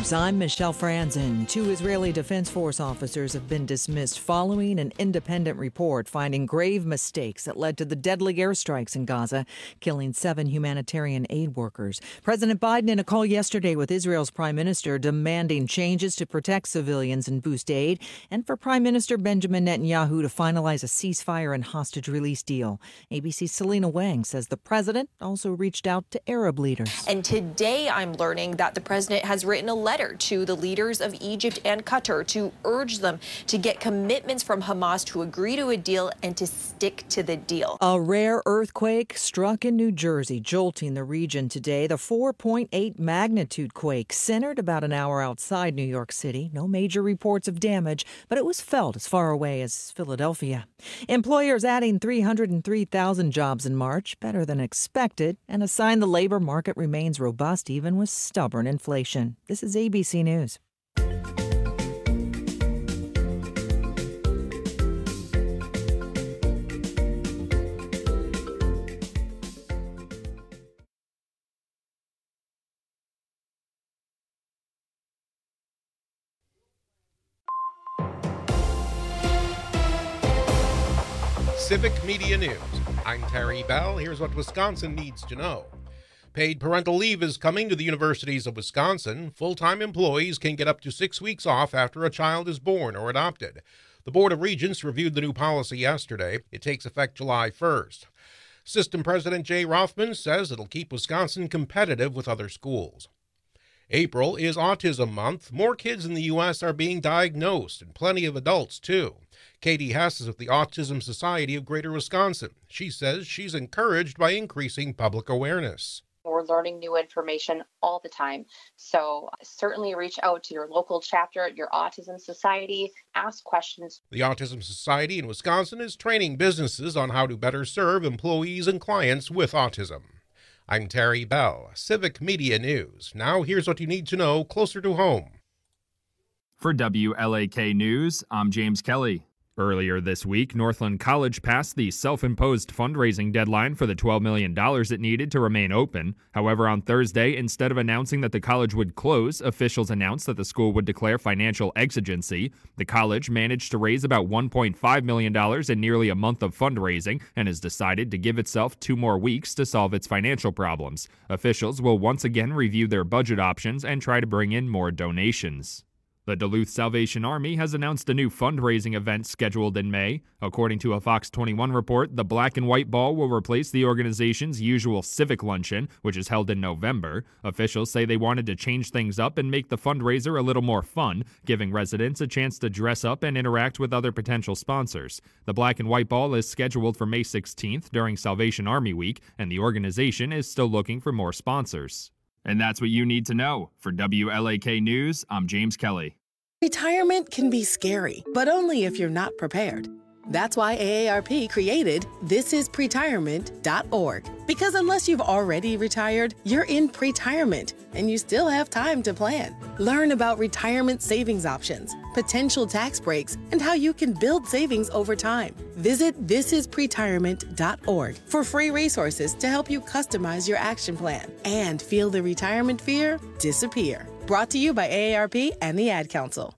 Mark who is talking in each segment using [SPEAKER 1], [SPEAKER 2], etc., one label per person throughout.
[SPEAKER 1] News. I'm Michelle Franzen. 2 Israeli Defense Force officers have been dismissed following an independent report finding grave mistakes that led to the deadly airstrikes in Gaza, killing 7 humanitarian aid workers. President Biden, in a call yesterday with Israel's prime minister, demanding changes to protect civilians and boost aid, and for Prime Minister Benjamin Netanyahu to finalize a ceasefire and hostage release deal. ABC's Selena Wang says the president also reached out to Arab leaders.
[SPEAKER 2] And today I'm learning that the president has written a letter to the leaders of Egypt and Qatar to urge them to get commitments from Hamas to agree to a deal and to stick to the deal.
[SPEAKER 1] A rare earthquake struck in New Jersey, jolting the region today. The 4.8 magnitude quake centered about an hour outside New York City. No major reports of damage, but it was felt as far away as Philadelphia. Employers adding 303,000 jobs in March, better than expected, and a sign the labor market remains robust even with stubborn inflation. This is ABC News.
[SPEAKER 3] Civic Media News. I'm Terry Bell. Here's what Wisconsin needs to know. Paid parental leave is coming to the universities of Wisconsin. Full-time employees can get up to 6 weeks off after a child is born or adopted. The Board of Regents reviewed the new policy yesterday. It takes effect July 1st. System President Jay Rothman says it'll keep Wisconsin competitive with other schools. April is Autism Month. More kids in the U.S. are being diagnosed, and plenty of adults, too. Katie Hess is with the Autism Society of Greater Wisconsin. She says she's encouraged by increasing public awareness.
[SPEAKER 4] We're learning new information all the time. So certainly reach out to your local chapter at your Autism Society, ask questions.
[SPEAKER 3] The Autism Society in Wisconsin is training businesses on how to better serve employees and clients with autism. I'm Terry Bell, Civic Media News. Now here's what you need to know closer to home.
[SPEAKER 5] For WLAK News, I'm James Kelly. Earlier this week, Northland College passed the self-imposed fundraising deadline for the $12 million it needed to remain open. However, on Thursday, instead of announcing that the college would close, officials announced that the school would declare financial exigency. The college managed to raise about $1.5 million in nearly a month of fundraising and has decided to give itself 2 more weeks to solve its financial problems. Officials will once again review their budget options and try to bring in more donations. The Duluth Salvation Army has announced a new fundraising event scheduled in May. According to a Fox 21 report, the Black and White Ball will replace the organization's usual Civic Luncheon, which is held in November. Officials say they wanted to change things up and make the fundraiser a little more fun, giving residents a chance to dress up and interact with other potential sponsors. The Black and White Ball is scheduled for May 16th during Salvation Army Week, and the organization is still looking for more sponsors. And that's what you need to know. For WLAK News, I'm James Kelly.
[SPEAKER 6] Retirement can be scary, but only if you're not prepared. That's why AARP created thisispretirement.org. Because unless you've already retired, you're in pretirement, and you still have time to plan. Learn about retirement savings options, potential tax breaks, and how you can build savings over time. Visit thisispretirement.org for free resources to help you customize your action plan and feel the retirement fear disappear. Brought to you by AARP and the Ad Council.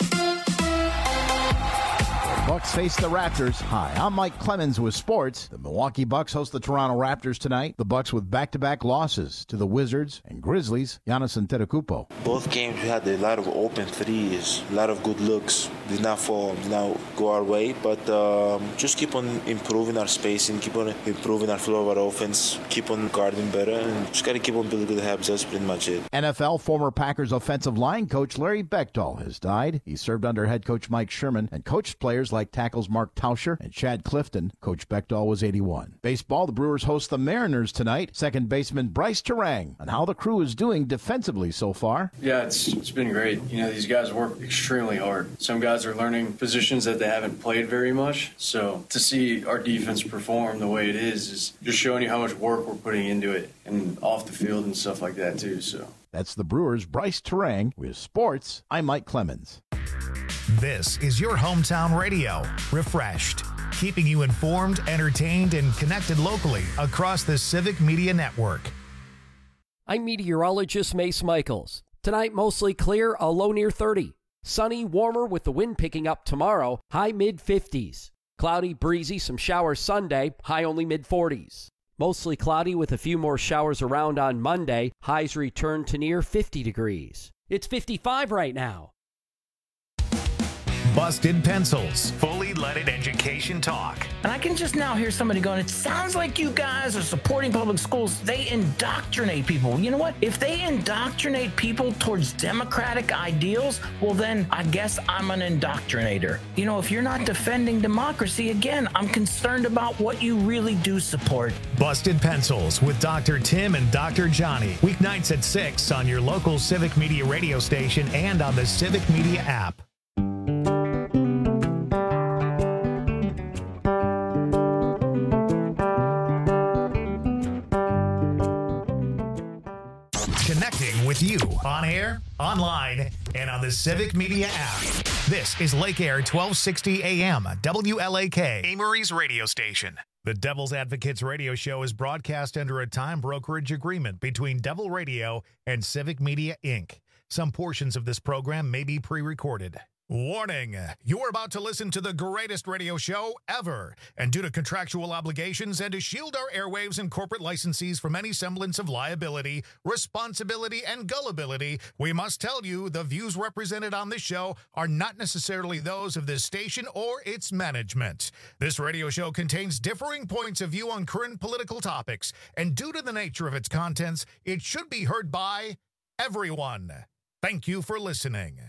[SPEAKER 7] Bucks face the Raptors. Hi, I'm Mike Clemens with sports. The Milwaukee Bucks host the Toronto Raptors tonight. The Bucks with back-to-back losses to the Wizards and Grizzlies. Giannis Antetokounmpo.
[SPEAKER 8] Both games we had a lot of open threes, a lot of good looks. Did not fall, did not go our way, but just keep on improving our spacing, keep on improving our flow of our offense, keep on guarding better, and just got to keep on building good habits. That's pretty much it.
[SPEAKER 7] NFL former Packers offensive line coach Larry Beckdahl has died. He served under head coach Mike Sherman and coached players like tackles Mark Tauscher and Chad Clifton. Coach Beckdahl was 81. Baseball, the Brewers host the Mariners tonight. Second baseman Bryce Terang on how the crew is doing defensively so far.
[SPEAKER 9] Yeah, it's been great. You know, these guys work extremely hard. Some guys are learning positions that they haven't played very much. So to see our defense perform the way it is just showing you how much work we're putting into it and off the field and stuff like that too. So
[SPEAKER 7] that's the Brewers' Bryce Terang. With sports, I'm Mike Clemens.
[SPEAKER 10] This is your hometown radio, Refreshed, keeping you informed, entertained, and connected locally across the Civic Media Network.
[SPEAKER 11] I'm meteorologist Mace Michaels. Tonight, mostly clear, a low near 30. Sunny, warmer with the wind picking up tomorrow, high mid-50s. Cloudy, breezy, some showers Sunday, high only mid-40s. Mostly cloudy with a few more showers around on Monday, highs return to near 50 degrees. It's 55 right now.
[SPEAKER 10] Busted Pencils, fully leaded education talk.
[SPEAKER 12] And I can just now hear somebody going, it sounds like you guys are supporting public schools. They indoctrinate people. You know what? If they indoctrinate people towards democratic ideals, well, then I guess I'm an indoctrinator. You know, if you're not defending democracy, again, I'm concerned about what you really do support.
[SPEAKER 10] Busted Pencils with Dr. Tim and Dr. Johnny. Weeknights at 6 on your local Civic Media radio station and on the Civic Media app. Connecting with you on air, online, and on the Civic Media app. This is Lake Air 1260 AM, WLAK, Amory's radio station. The Devil's Advocates radio show is broadcast under a time brokerage agreement between Devil Radio and Civic Media, Inc. Some portions of this program may be pre-recorded. Warning, you're about to listen to the greatest radio show ever. And due to contractual obligations and to shield our airwaves and corporate licensees from any semblance of liability, responsibility, and gullibility, we must tell you the views represented on this show are not necessarily those of this station or its management. This radio show contains differing points of view on current political topics, and due to the nature of its contents, it should be heard by everyone. Thank you for listening.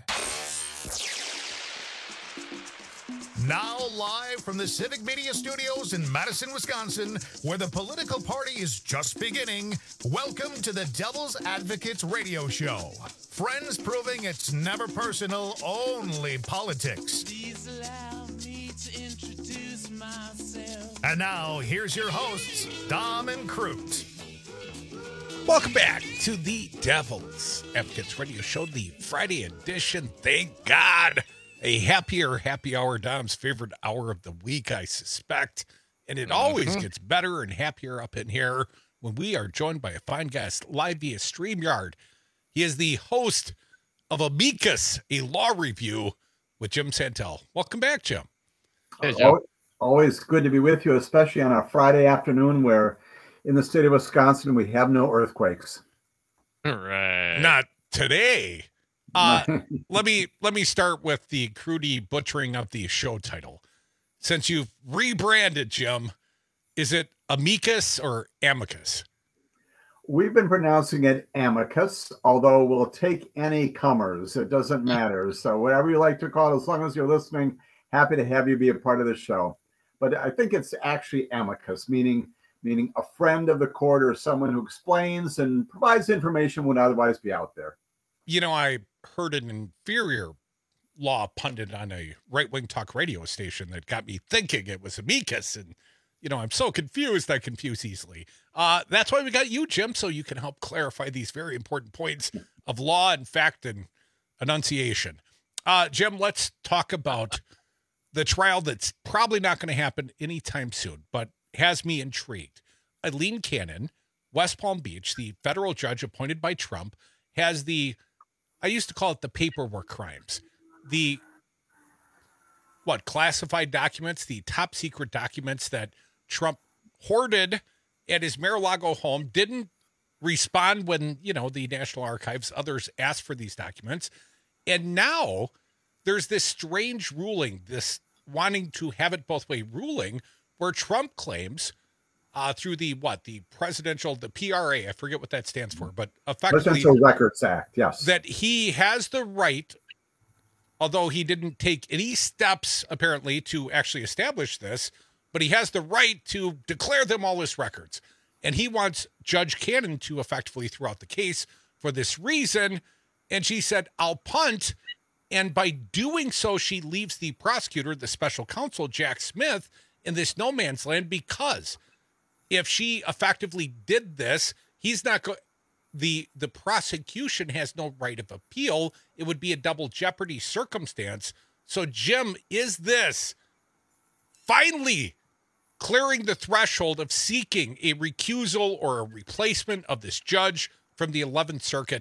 [SPEAKER 10] Now live from the Civic Media Studios in Madison, Wisconsin, where the political party is just beginning, welcome to the Devil's Advocates radio show. Friends proving it's never personal, only politics. Please allow me to introduce myself. And now, here's your hosts, Dom and Crute.
[SPEAKER 3] Welcome back to the Devil's Advocates radio show, the Friday edition. Thank God. A happier happy hour, Dom's favorite hour of the week, I suspect. And it always gets better and happier up in here when we are joined by a fine guest live via StreamYard. He is the host of Amicus, a law review with Jim Santel. Welcome back, Jim.
[SPEAKER 13] Hey, Jim. Always good to be with you, especially on a Friday afternoon where in the state of Wisconsin we have no earthquakes.
[SPEAKER 3] All right. Not today. Let me start with the crudy butchering of the show title. Since you've rebranded, Jim, is it Amicus or Amicus?
[SPEAKER 13] We've been pronouncing it Amicus, although we'll take any comers. It doesn't matter. So whatever you like to call it, as long as you're listening, happy to have you be a part of the show. But I think it's actually Amicus, meaning a friend of the court or someone who explains and provides information would otherwise be out there.
[SPEAKER 3] You know, I heard an inferior law pundit on a right-wing talk radio station that got me thinking it was Amicus. And, you know, I'm so confused, I confuse easily. That's why we got you, Jim, so you can help clarify these very important points of law and fact and enunciation. Jim, let's talk about the trial that's probably not going to happen anytime soon, but has me intrigued. Aileen Cannon, West Palm Beach, the federal judge appointed by Trump, has I used to call it the paperwork crimes. Classified documents, the top secret documents that Trump hoarded at his Mar-a-Lago home, didn't respond when, the National Archives, others asked for these documents. And now there's this strange ruling, this wanting to have it both way ruling, where Trump claims through the PRA, I forget what that stands for, but effectively
[SPEAKER 13] Presidential Records Act, yes,
[SPEAKER 3] that he has the right, although he didn't take any steps apparently to actually establish this, but he has the right to declare them all as records. And he wants Judge Cannon to effectively throw out the case for this reason. And she said, I'll punt. And by doing so, she leaves the prosecutor, the special counsel, Jack Smith, in this no man's land, because if she effectively did this, he's not going. The prosecution has no right of appeal. It would be a double jeopardy circumstance. So, Jim, is this finally clearing the threshold of seeking a recusal or a replacement of this judge from the 11th Circuit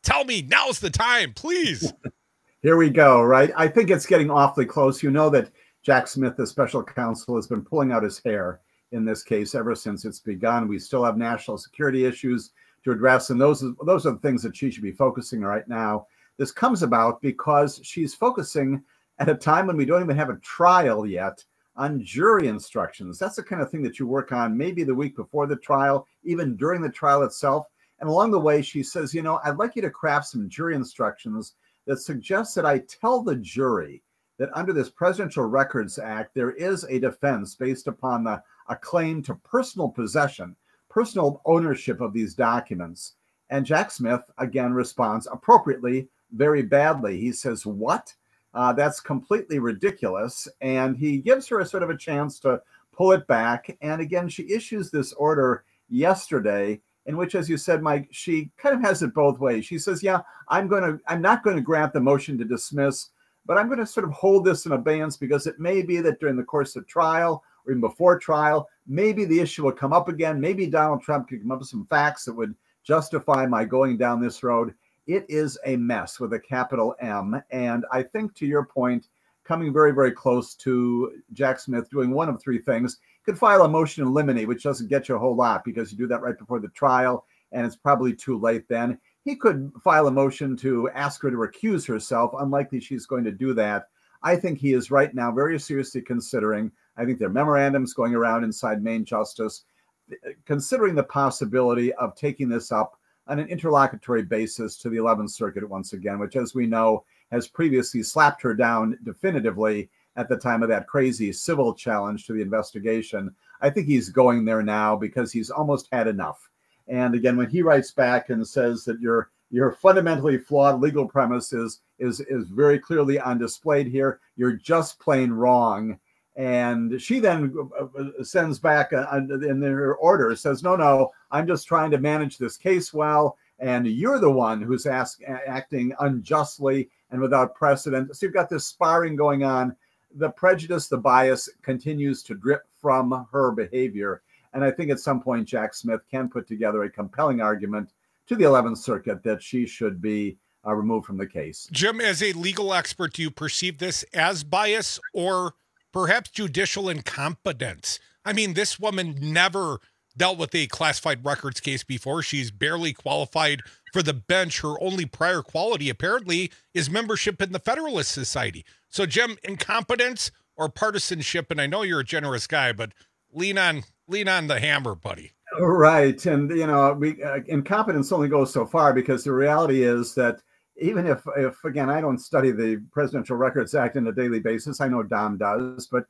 [SPEAKER 14] Tell me now's the time, please.
[SPEAKER 13] Here we go, right? I think it's getting awfully close. You know that Jack Smith, the special counsel, has been pulling out his hair in this case ever since it's begun. We still have national security issues to address, and those are the things that she should be focusing right now. This comes about because she's focusing at a time when we don't even have a trial yet on jury instructions. That's the kind of thing that you work on maybe the week before the trial, even during the trial itself. And along the way, she says, I'd like you to craft some jury instructions that suggest that I tell the jury that under this Presidential Records Act, there is a defense based upon a claim to personal possession, personal ownership of these documents. And Jack Smith, again, responds appropriately, very badly. He says, what? That's completely ridiculous. And he gives her a sort of a chance to pull it back. And again, she issues this order yesterday in which, as you said, Mike, she kind of has it both ways. She says, yeah, I'm not going to grant the motion to dismiss, but I'm going to sort of hold this in abeyance because it may be that during the course of trial or even before trial, maybe the issue will come up again. Maybe Donald Trump could come up with some facts that would justify my going down this road. It is a mess with a capital M. And I think, to your point, coming very, very close to Jack Smith doing one of three things. Could file a motion in limine, which doesn't get you a whole lot because you do that right before the trial, and it's probably too late then. He could file a motion to ask her to recuse herself. Unlikely she's going to do that. I think he is right now very seriously considering, I think there are memorandums going around inside Maine Justice, considering the possibility of taking this up on an interlocutory basis to the 11th Circuit once again, which, as we know, has previously slapped her down definitively at the time of that crazy civil challenge to the investigation. I think he's going there now because he's almost had enough. And again, when he writes back and says that your fundamentally flawed legal premise is very clearly on display here, you're just plain wrong. And she then sends back in her order, says, no, I'm just trying to manage this case well, and you're the one who's acting unjustly and without precedent. So you've got this sparring going on. The prejudice, the bias continues to drip from her behavior. And I think at some point, Jack Smith can put together a compelling argument to the 11th Circuit that she should be removed from the case.
[SPEAKER 14] Jim, as a legal expert, do you perceive this as bias or perhaps judicial incompetence? I mean, this woman never dealt with a classified records case before. She's barely qualified for the bench. Her only prior quality, apparently, is membership in the Federalist Society. So, Jim, incompetence or partisanship? And I know you're a generous guy, but lean on the hammer, buddy.
[SPEAKER 13] Right. And, incompetence only goes so far because the reality is that even if again, I don't study the Presidential Records Act on a daily basis, I know Dom does, but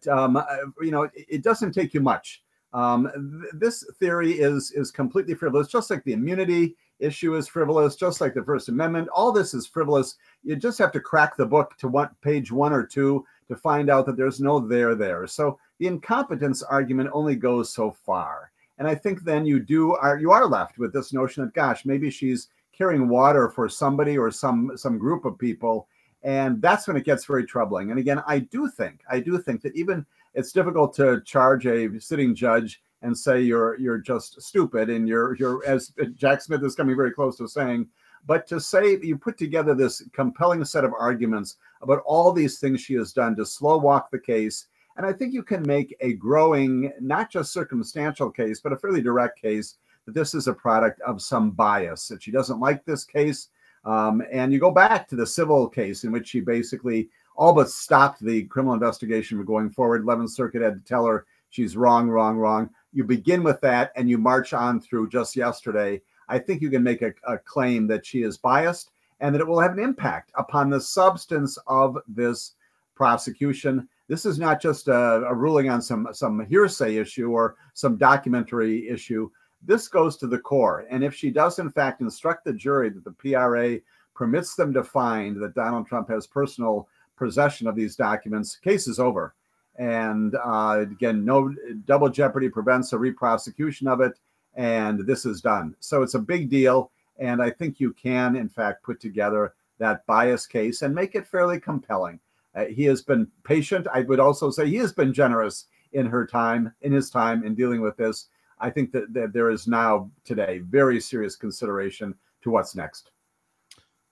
[SPEAKER 13] it doesn't take you much. This theory is completely frivolous, just like the immunity issue is frivolous, just like the First Amendment. All this is frivolous. You just have to crack the book to page 1 or 2 to find out that there's no there. So the incompetence argument only goes so far. And I think then you are left with this notion that, gosh, maybe she's carrying water for somebody or some group of people. And that's when it gets very troubling. And again, I do think that even it's difficult to charge a sitting judge and say you're just stupid and you're as Jack Smith is coming very close to saying, but to say you put together this compelling set of arguments about all these things she has done to slow walk the case. And I think you can make a growing, not just circumstantial case, but a fairly direct case that this is a product of some bias, that she doesn't like this case. And you go back to the civil case in which she basically all but stopped the criminal investigation from going forward. 11th Circuit had to tell her she's wrong. You begin with that and you march on through just yesterday. I think you can make a claim that she is biased and that it will have an impact upon the substance of this prosecution. This is not just a ruling on some hearsay issue or some documentary issue. This goes to the core. And if she does, in fact, instruct the jury that the PRA permits them to find that Donald Trump has personal possession of these documents, case is over. And again, no double jeopardy prevents a reprosecution of it. And this is done. So it's a big deal. And I think you can, in fact, put together that bias case and make it fairly compelling. He has been patient. I would also say he has been generous in his time in dealing with this. I think that there is now today very serious consideration to what's next.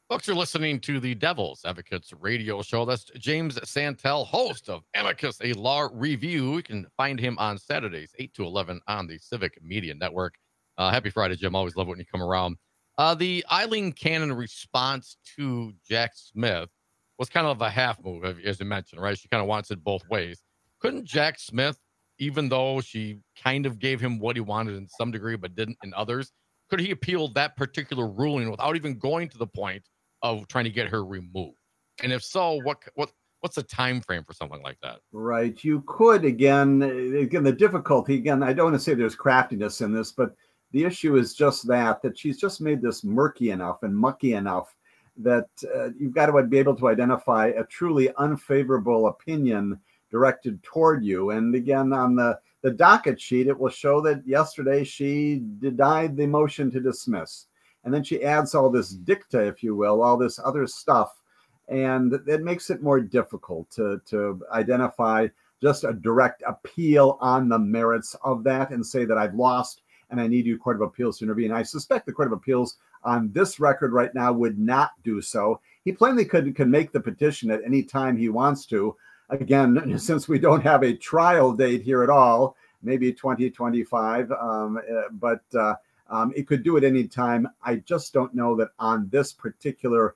[SPEAKER 15] Folks, you're listening to the Devil's Advocates radio show. That's James Santel, host of Amicus, a law review. You can find him on Saturdays, 8 to 11 on the Civic Media Network. Happy Friday, Jim. Always love when you come around. The Eileen Cannon response to Jack Smith was kind of a half move, as you mentioned, right? She kind of wants it both ways. Couldn't Jack Smith, even though she kind of gave him what he wanted in some degree, but didn't in others, could he appeal that particular ruling without even going to the point of trying to get her removed? And if so, what's the time frame for something like that?
[SPEAKER 13] Right. You could, again, the difficulty, again, I don't want to say there's craftiness in this, but the issue is just that she's just made this murky enough and mucky enough that you've got to be able to identify a truly unfavorable opinion directed toward you. And again, on the docket sheet, it will show that yesterday she denied the motion to dismiss. And then she adds all this dicta, if you will, all this other stuff. And it makes it more difficult to identify just a direct appeal on the merits of that and say that I've lost and I need you, Court of Appeals, to intervene. I suspect the Court of Appeals on this record right now would not do so. He plainly can make the petition at any time he wants to. Again, since we don't have a trial date here at all, maybe 2025, but it could do it any time. I just don't know that on this particular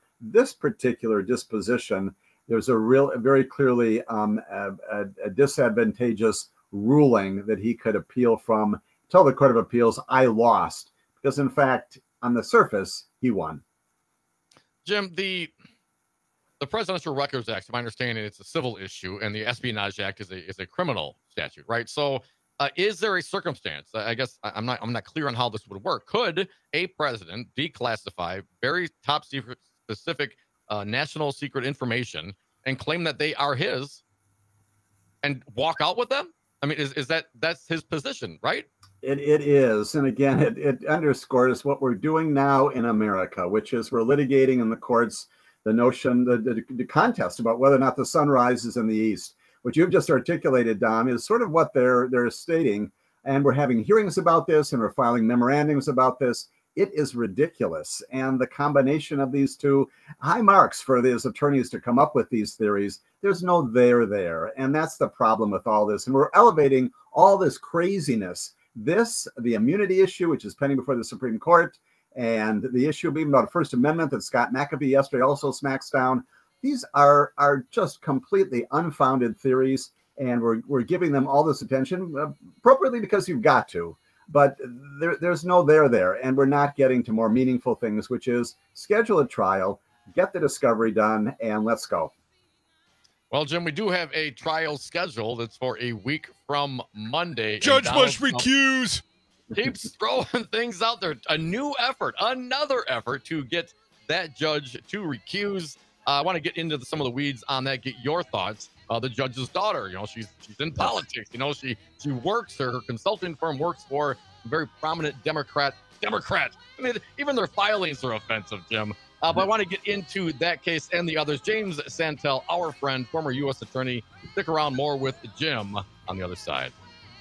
[SPEAKER 13] disposition, there's a very clearly a disadvantageous ruling that he could appeal from. Tell the Court of Appeals I lost, because in fact, on the surface, he won.
[SPEAKER 15] Jim, the Presidential Records Act, to my understanding, it's a civil issue, and the Espionage Act is a criminal statute, right? So, is there a circumstance? I guess I'm not clear on how this would work. Could a president declassify very top secret, specific national secret information and claim that they are his, and walk out with them? I mean, that's his position, right?
[SPEAKER 13] It is. And again, it underscores what we're doing now in America, which is we're litigating in the courts the notion, the contest about whether or not the sun rises in the east. What you've just articulated, Dom, is sort of what they're stating. And we're having hearings about this and we're filing memorandums about this. It is ridiculous. And the combination of these two, high marks for these attorneys to come up with these theories. There's no there. And that's the problem with all this. And we're elevating all this craziness. The immunity issue, which is pending before the Supreme Court, and the issue being about a First Amendment that Scott McAfee yesterday also smacks down. These are just completely unfounded theories, and we're giving them all this attention appropriately because you've got to. But there's no there, and we're not getting to more meaningful things, which is schedule a trial, get the discovery done, and let's go.
[SPEAKER 15] Well, Jim, we do have a trial scheduled. It's for a week from Monday.
[SPEAKER 14] Judge must recuse.
[SPEAKER 15] Keeps throwing things out there. Another effort to get that judge to recuse. I want to get into some of the weeds on that, get your thoughts. The judge's daughter, she's in politics. She works, her consulting firm works for a very prominent Democrat. I mean, even their filings are offensive, Jim. But I want to get into that case and the others. James Santel, our friend, former U.S. attorney. Stick around, more with Jim on the other side.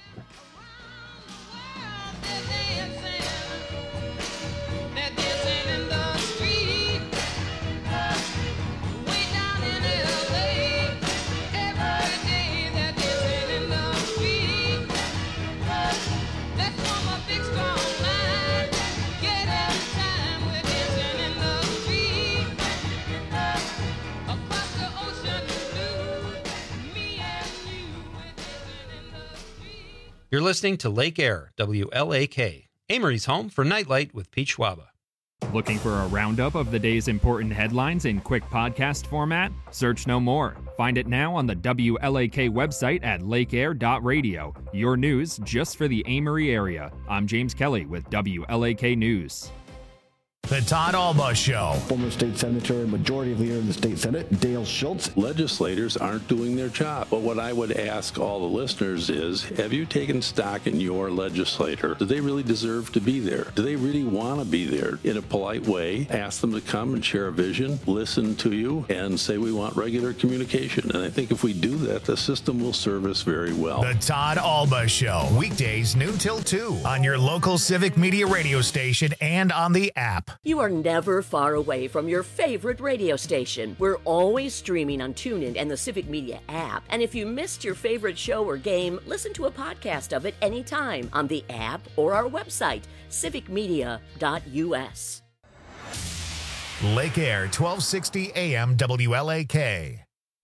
[SPEAKER 16] You're listening to Lake Air, WLAK, Amory's home for Nightlight with Pete Schwaba.
[SPEAKER 5] Looking for a roundup of the day's important headlines in quick podcast format? Search no more. Find it now on the WLAK website at lakeair.radio. Your news just for the Amory area. I'm James Kelly with WLAK News.
[SPEAKER 10] The Todd Alba Show.
[SPEAKER 17] Former state senator and majority leader in the state senate, Dale Schultz.
[SPEAKER 18] Legislators aren't doing their job. But what I would ask all the listeners is, have you taken stock in your legislator? Do they really deserve to be there? Do they really want to be there? In a polite way, ask them to come and share a vision, listen to you, and say we want regular communication. And I think if we do that, the system will serve us very well.
[SPEAKER 10] The Todd Alba Show. Weekdays noon till 2 on your local Civic Media radio station and on the app.
[SPEAKER 19] You are never far away from your favorite radio station. We're always streaming on TuneIn and the Civic Media app. And if you missed your favorite show or game, listen to a podcast of it anytime on the app or our website, civicmedia.us.
[SPEAKER 10] Lake Air, 1260 AM WLAK.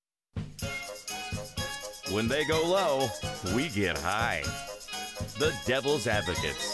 [SPEAKER 20] When they go low, we get high. The Devil's Advocates.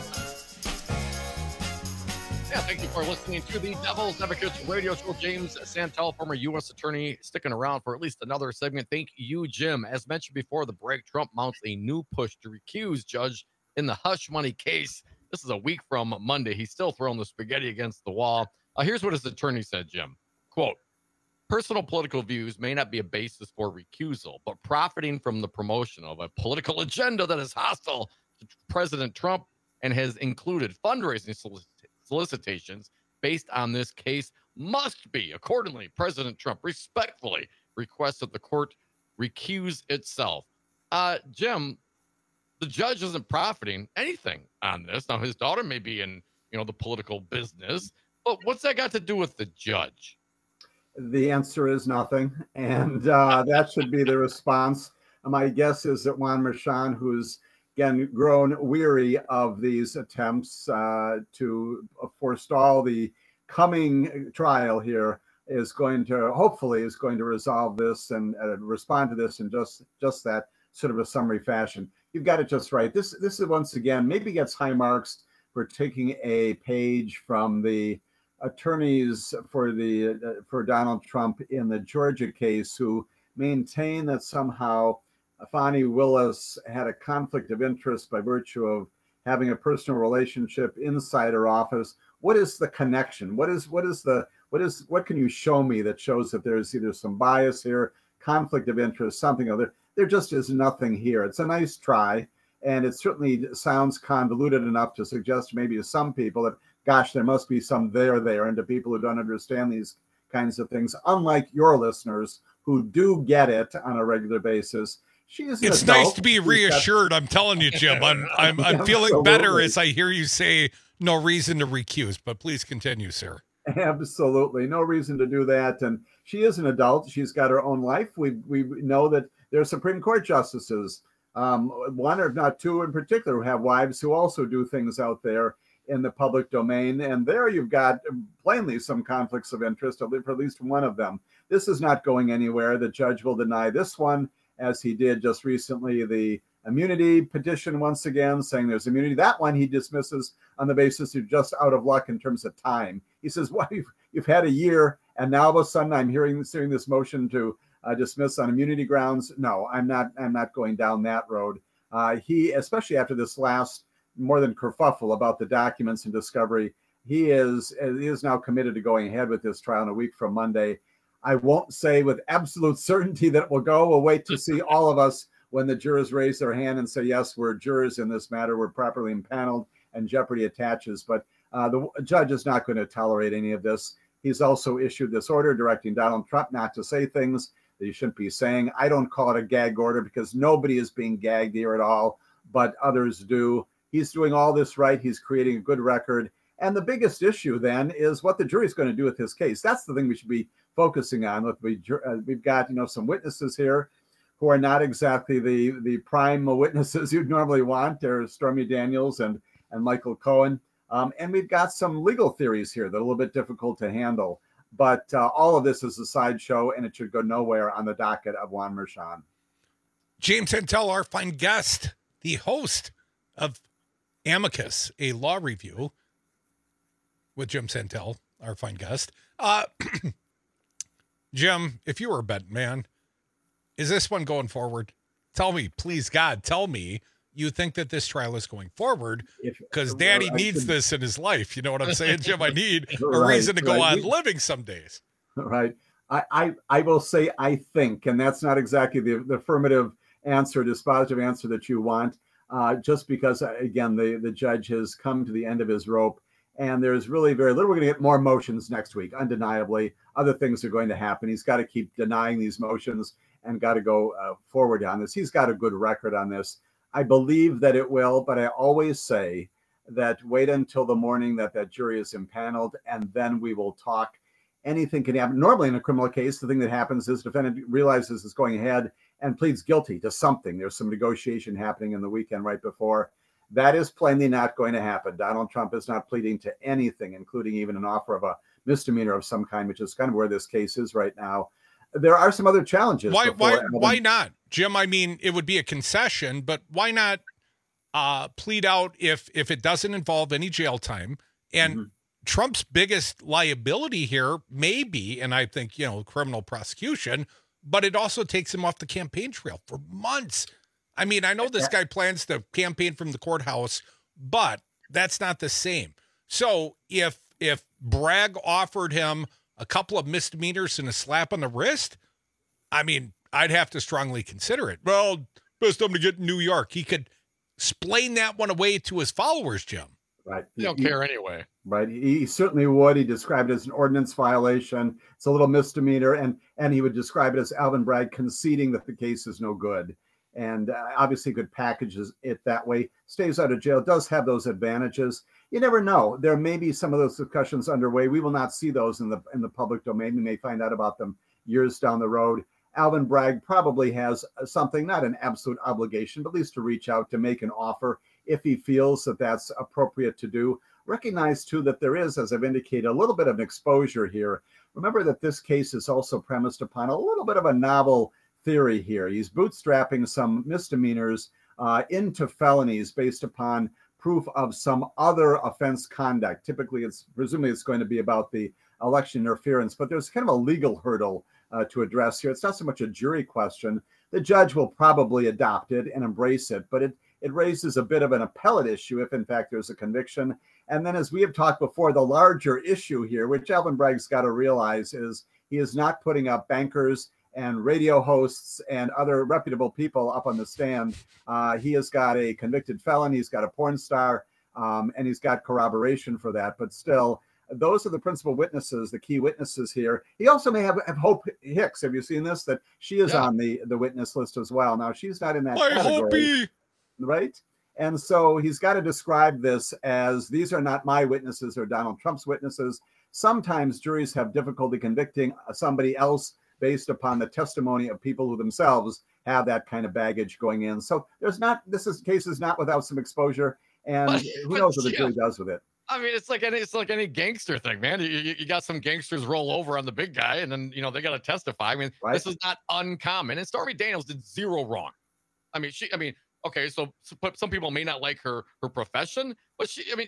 [SPEAKER 15] Yeah, thank you for listening to the Devil's Advocates radio show. James Santel, former U.S. attorney, sticking around for at least another segment. Thank you, Jim. As mentioned before the break, Trump mounts a new push to recuse judge in the hush money case. This is a week from Monday. He's still throwing the spaghetti against the wall. Here's what his attorney said, Jim. Quote, personal political views may not be a basis for recusal, but profiting from the promotion of a political agenda that is hostile to President Trump and has included fundraising solicitations based on this case must be. Accordingly, President Trump respectfully requests that the court recuse itself. Jim, the judge isn't profiting anything on this. Now, his daughter may be in, the political business, but what's that got to do with the judge?
[SPEAKER 13] The answer is nothing, and that should be the response. My guess is that Juan Merchan, who's again grown weary of these attempts to forestall the coming trial here, is going to resolve this and respond to this in just that sort of a summary fashion. You've got it just right. This is once again maybe gets high marks for taking a page from the attorneys for Donald Trump in the Georgia case, who maintain that somehow Fani Willis had a conflict of interest by virtue of having a personal relationship inside her office. What is the connection? What can you show me that shows that there's either some bias here, conflict of interest, something other? There just is nothing here. It's a nice try, and it certainly sounds convoluted enough to suggest maybe to some people that, gosh, there must be some there, and to people who don't understand these kinds of things, unlike your listeners who do get it on a regular basis.
[SPEAKER 14] It's nice to be reassured. I'm telling you, Jim. I'm feeling better as I hear you say no reason to recuse. But please continue, sir.
[SPEAKER 13] Absolutely, no reason to do that. And she is an adult. She's got her own life. We know that there are Supreme Court justices, one or not two in particular, who have wives who also do things out there in the public domain. And there you've got plainly some conflicts of interest, for at least one of them. This is not going anywhere. The judge will deny this one, as he did just recently the immunity petition once again, saying there's immunity. That one he dismisses on the basis you're just out of luck in terms of time. He says, well, you've had a year, and now all of a sudden I'm hearing this motion to dismiss on immunity grounds. No, I'm not going down that road. He, especially after this last more than kerfuffle about the documents and discovery, he is now committed to going ahead with this trial in a week from Monday. I won't say with absolute certainty that it will go. We'll wait to see all of us when the jurors raise their hand and say, yes, we're jurors in this matter. We're properly impaneled and jeopardy attaches. But the judge is not going to tolerate any of this. He's also issued this order directing Donald Trump not to say things that he shouldn't be saying. I don't call it a gag order because nobody is being gagged here at all, but others do. He's doing all this right. He's creating a good record. And the biggest issue then is what the jury is going to do with his case. That's the thing we should be focusing on. Look, we've got some witnesses here who are not exactly the prime witnesses you'd normally want. There's Stormy Daniels and Michael Cohen. And we've got some legal theories here that are a little bit difficult to handle. But all of this is a sideshow, and it should go nowhere on the docket of Juan Merchan.
[SPEAKER 14] James Santel, our fine guest, the host of Amicus, a law review with Jim Santel, our fine guest. Jim, if you were a betting man, is this one going forward? Tell me, please, God, tell me you think that this trial is going forward, because Daddy needs this in his life. You know what I'm saying, Jim? I need a reason to go on living some days.
[SPEAKER 13] Right. I will say I think, and that's not exactly the affirmative answer, dispositive answer that you want, just because, again, the judge has come to the end of his rope. And there's really very little. We're going to get more motions next week, undeniably. Other things are going to happen. He's got to keep denying these motions and got to go forward on this. He's got a good record on this. I believe that it will, but I always say that wait until the morning that jury is impaneled, and then we will talk. Anything can happen. Normally in a criminal case, the thing that happens is the defendant realizes it's going ahead and pleads guilty to something. There's some negotiation happening in the weekend right before. That is plainly not going to happen. Donald Trump is not pleading to anything, including even an offer of a misdemeanor of some kind, which is kind of where this case is right now. There are some other challenges.
[SPEAKER 14] Why not, Jim? I mean, it would be a concession, but why not plead out if it doesn't involve any jail time? And Trump's biggest liability here may be, and I think, criminal prosecution, but it also takes him off the campaign trail for months. I mean, I know this guy plans to campaign from the courthouse, but that's not the same. So if Bragg offered him a couple of misdemeanors and a slap on the wrist, I mean, I'd have to strongly consider it. Well, best time to get in New York. He could explain that one away to his followers, Jim.
[SPEAKER 13] Right.
[SPEAKER 15] You don't care anyway.
[SPEAKER 13] Right. He certainly would. He described it as an ordinance violation. It's a little misdemeanor. And he would describe it as Alvin Bragg conceding that the case is no good. And obviously could package it that way. Stays out of jail, does have those advantages. You never know. There may be some of those discussions underway. We will not see those in the public domain. We may find out about them years down the road. Alvin Bragg probably has something, not an absolute obligation, but at least to reach out to make an offer if he feels that that's appropriate to do. Recognize, too, that there is, as I've indicated, a little bit of an exposure here. Remember that this case is also premised upon a little bit of a novel theory here. He's bootstrapping some misdemeanors into felonies based upon proof of some other offense conduct. Typically, presumably it's going to be about the election interference, but there's kind of a legal hurdle to address here. It's not so much a jury question. The judge will probably adopt it and embrace it, but it raises a bit of an appellate issue if, in fact, there's a conviction. And then, as we have talked before, the larger issue here, which Alvin Bragg's got to realize, is he is not putting up bankers and radio hosts and other reputable people up on the stand. He has got a convicted felon. He's got a porn star, and he's got corroboration for that. But still, those are the principal witnesses, the key witnesses here. He also may have Hope Hicks. Have you seen this? That she is on the witness list as well. Now, she's not in that category. Right? And so he's got to describe this as, these are not my witnesses or Donald Trump's witnesses. Sometimes juries have difficulty convicting somebody else based upon the testimony of people who themselves have that kind of baggage going in. So case is not without some exposure, and who knows what the jury does with it.
[SPEAKER 15] I mean, it's like any gangster thing, man. You got some gangsters roll over on the big guy, and then they got to testify. I mean, This is not uncommon. And Stormy Daniels did zero wrong. I mean, okay, so some people may not like her profession, but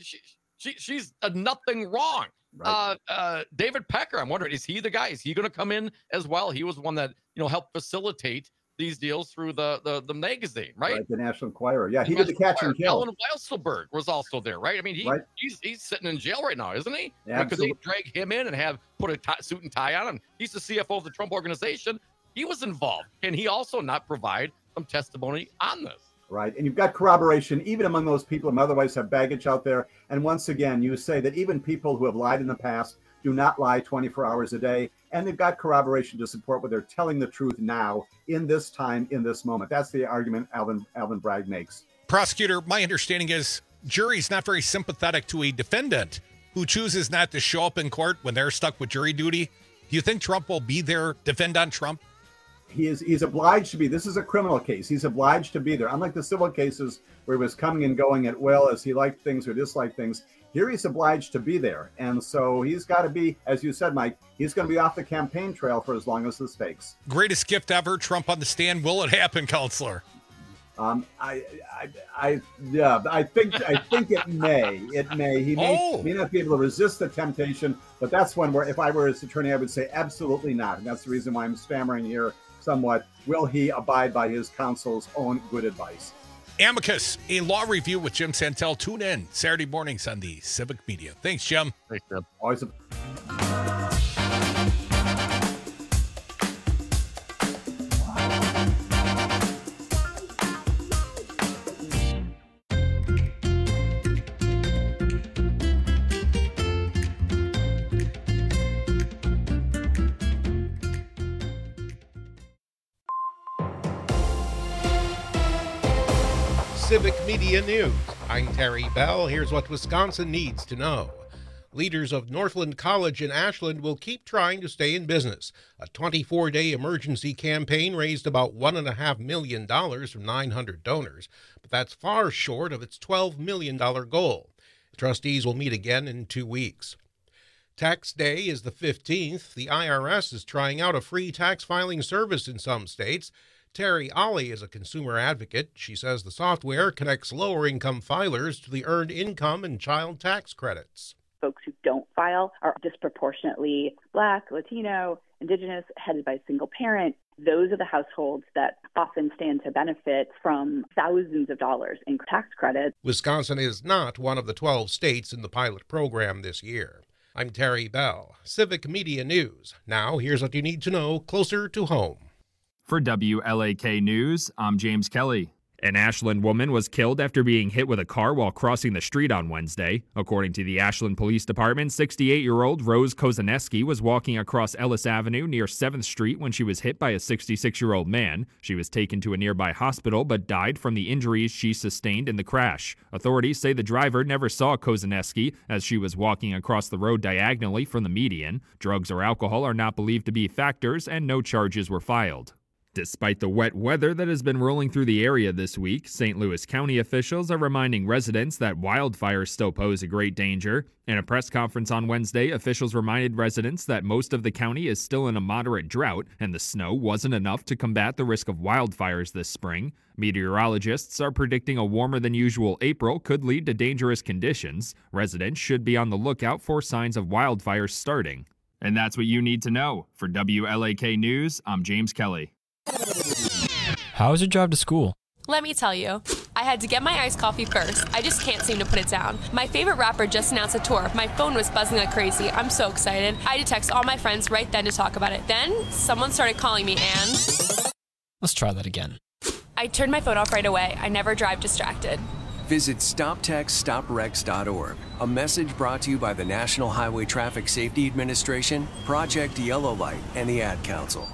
[SPEAKER 15] she's nothing wrong. Right. David Pecker, I'm wondering, is he the guy? Is he going to come in as well? He was one that helped facilitate these deals through the magazine, right?
[SPEAKER 13] The National Enquirer. Yeah, he did the catch and kill.
[SPEAKER 15] Alan Weisselberg was also there, right? I mean, he's sitting in jail right now, isn't he?
[SPEAKER 13] Yeah,
[SPEAKER 15] because they drag him in and put a suit and tie on him. He's the CFO of the Trump Organization. He was involved. Can he also not provide some testimony on this?
[SPEAKER 13] Right. And you've got corroboration even among those people who otherwise have baggage out there. And once again, you say that even people who have lied in the past do not lie 24 hours a day. And they've got corroboration to support what they're telling the truth now, in this time, in this moment. That's the argument Alvin Bragg makes.
[SPEAKER 14] Prosecutor, my understanding is jury's not very sympathetic to a defendant who chooses not to show up in court when they're stuck with jury duty. Do you think Trump will be there, defend on Trump?
[SPEAKER 13] He's obliged to be. This is a criminal case. He's obliged to be there. Unlike the civil cases where he was coming and going at will as he liked things or disliked things, here he's obliged to be there. And so he's got to be, as you said, Mike, he's going to be off the campaign trail for as long as this takes.
[SPEAKER 14] Greatest gift ever, Trump on the stand. Will it happen, Counselor?
[SPEAKER 13] I think it may. It may. He may not be able to resist the temptation, but that's one where, if I were his attorney, I would say absolutely not. And that's the reason why I'm stammering here somewhat. Will he abide by his counsel's own good advice?
[SPEAKER 14] Amicus, a law review with Jim Santel. Tune in Saturday mornings on the Civic Media. Thanks, Jim.
[SPEAKER 15] Thanks, Jim.
[SPEAKER 13] Always
[SPEAKER 3] Civic Media News. I'm Terry Bell. Here's what Wisconsin needs to know. Leaders of Northland College in Ashland will keep trying to stay in business. A 24-day emergency campaign raised about $1.5 million from 900 donors, but that's far short of its $12 million goal. The trustees will meet again in 2 weeks. Tax day is the 15th. The IRS is trying out a free tax filing service in some states. Terry Ollie is a consumer advocate. She says the software connects lower-income filers to the earned income and child tax credits.
[SPEAKER 21] Folks who don't file are disproportionately Black, Latino, Indigenous, headed by a single parent. Those are the households that often stand to benefit from thousands of dollars in tax credits.
[SPEAKER 3] Wisconsin is not one of the 12 states in the pilot program this year. I'm Terry Bell, Civic Media News. Now, here's what you need to know closer to home.
[SPEAKER 5] For WLAK News, I'm James Kelly. An Ashland woman was killed after being hit with a car while crossing the street on Wednesday. According to the Ashland Police Department, 68-year-old Rose Kozaneski was walking across Ellis Avenue near 7th Street when she was hit by a 66-year-old man. She was taken to a nearby hospital but died from the injuries she sustained in the crash. Authorities say the driver never saw Kozaneski as she was walking across the road diagonally from the median. Drugs or alcohol are not believed to be factors, and no charges were filed. Despite the wet weather that has been rolling through the area this week, St. Louis County officials are reminding residents that wildfires still pose a great danger. In a press conference on Wednesday, officials reminded residents that most of the county is still in a moderate drought, and the snow wasn't enough to combat the risk of wildfires this spring. Meteorologists are predicting a warmer than usual April could lead to dangerous conditions. Residents should be on the lookout for signs of wildfires starting. And that's what you need to know. For WLAK News, I'm James Kelly.
[SPEAKER 22] How was your drive to school?
[SPEAKER 23] Let me tell you, I had to get my iced coffee first. I just can't seem to put it down. My favorite rapper just announced a tour. My phone was buzzing like crazy. I'm so excited. I had to text all my friends right then to talk about it. Then, someone started calling me and...
[SPEAKER 22] Let's try that again.
[SPEAKER 23] I turned my phone off right away. I never drive distracted.
[SPEAKER 24] Visit StopTextStopWrecks.org. A message brought to you by the National Highway Traffic Safety Administration, Project Yellow Light, and the Ad Council.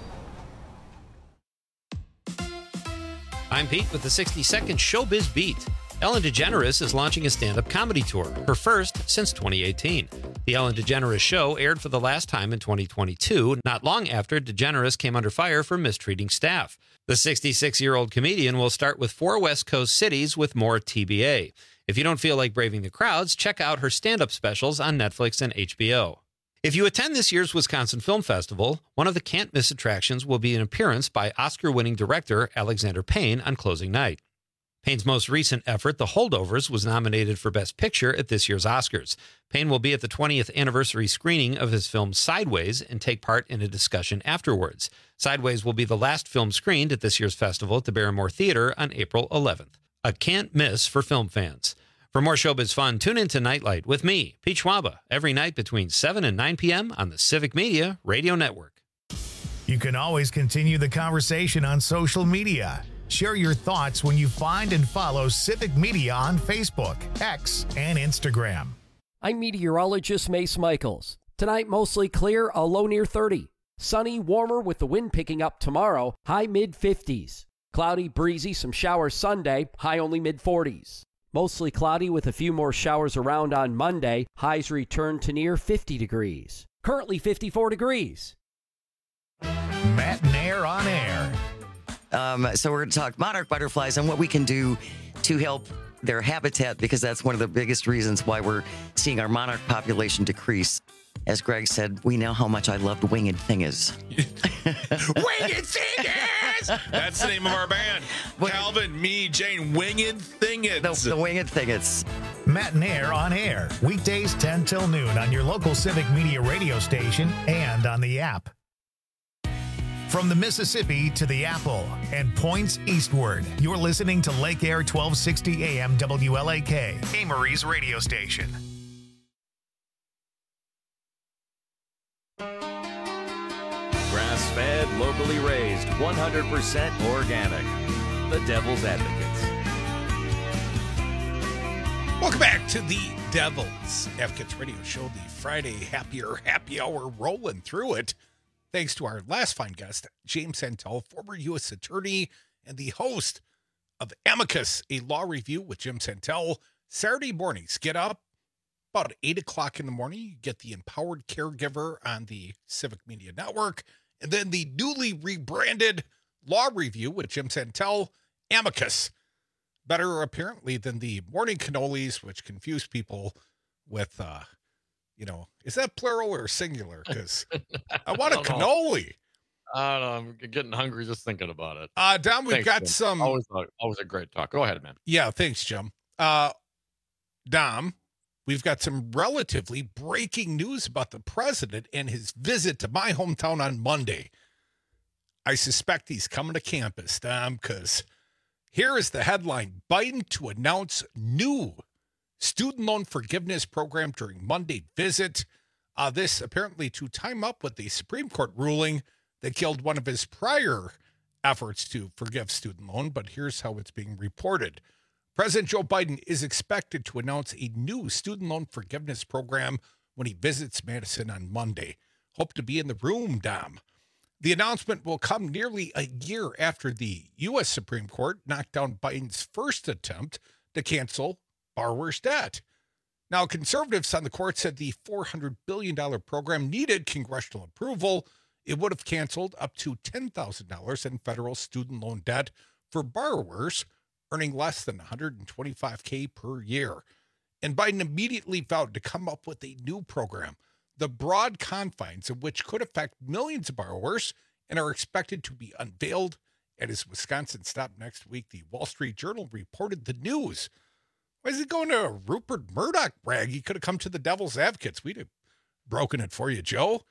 [SPEAKER 16] I'm Pete with the 60-second Showbiz Beat. Ellen DeGeneres is launching a stand-up comedy tour, her first since 2018. The Ellen DeGeneres Show aired for the last time in 2022, not long after DeGeneres came under fire for mistreating staff. The 66-year-old comedian will start with 4 West Coast cities with more TBA. If you don't feel like braving the crowds, check out her stand-up specials on Netflix and HBO. If you attend this year's Wisconsin Film Festival, one of the can't-miss attractions will be an appearance by Oscar-winning director Alexander Payne on closing night. Payne's most recent effort, The Holdovers, was nominated for Best Picture at this year's Oscars. Payne will be at the 20th anniversary screening of his film Sideways and take part in a discussion afterwards. Sideways will be the last film screened at this year's festival at the Barrymore Theater on April 11th. A can't miss for film fans. For more showbiz fun, tune in to Nightlight with me, Pete Schwaba, every night between 7 and 9 p.m. on the Civic Media Radio Network.
[SPEAKER 10] You can always continue the conversation on social media. Share your thoughts when you find and follow Civic Media on Facebook, X, and Instagram.
[SPEAKER 11] I'm meteorologist Mace Michaels. Tonight, mostly clear, a low near 30. Sunny, warmer with the wind picking up tomorrow, high mid-50s. Cloudy, breezy, some showers Sunday, high only mid-40s. Mostly cloudy with a few more showers around on Monday. Highs return to near 50 degrees. Currently 54 degrees.
[SPEAKER 10] Matt and Air on Air.
[SPEAKER 25] So we're going to talk monarch butterflies and what we can do to help their habitat, because that's one of the biggest reasons why we're seeing our monarch population decrease. As Greg said, we know how much I loved Winged Thingers.
[SPEAKER 26] Winged Thingers! That's the name of our band. Calvin, me, Jane, Winged Thingers.
[SPEAKER 25] The Winged Thingers.
[SPEAKER 10] Matt and Air on Air. Weekdays 10 till noon on your local Civic Media radio station and on the app. From the Mississippi to the Apple and points eastward, you're listening to Lake Air 1260 AM WLAK, Amory's radio station.
[SPEAKER 20] Grass-fed, locally raised, 100% organic. The Devil's Advocates.
[SPEAKER 14] Welcome back to the Devil's Advocates Radio Show, the Friday happy hour, rolling through it. Thanks to our last fine guest, James Santel, former U.S. attorney and the host of Amicus, a law review with Jim Santel, Saturday mornings, get up about 8 o'clock in the morning. You get the Empowered Caregiver on the Civic Media Network. And then the newly rebranded Law Review with Jim Santel, Amicus. Better, apparently, than the morning cannolis, which confuse people with, is that plural or singular? Because I want a cannoli.
[SPEAKER 15] I don't know. I'm getting hungry just thinking about it.
[SPEAKER 14] Dom, we've got
[SPEAKER 15] Jim.
[SPEAKER 14] some.
[SPEAKER 15] Always a great talk. Go ahead, man.
[SPEAKER 14] Yeah, thanks, Jim. Dom, we've got some relatively breaking news about the president and his visit to my hometown on Monday. I suspect he's coming to campus, Dom, because here is the headline: Biden to announce new student loan forgiveness program during Monday visit. This apparently to time up with the Supreme Court ruling that killed one of his prior efforts to forgive student loan. But here's how it's being reported. President Joe Biden is expected to announce a new student loan forgiveness program when he visits Madison on Monday. Hope to be in the room, Dom. The announcement will come nearly a year after the U.S. Supreme Court knocked down Biden's first attempt to cancel borrowers' debt. Now, conservatives on the court said the $400 billion program needed congressional approval. It would have canceled up to $10,000 in federal student loan debt for borrowers earning less than $125K per year. And Biden immediately vowed to come up with a new program, the broad confines of which could affect millions of borrowers and are expected to be unveiled at his Wisconsin stop next week. The Wall Street Journal reported the news. Why is he going to a Rupert Murdoch brag? He could have come to the Devil's Advocates. We'd have broken it for you, Joe.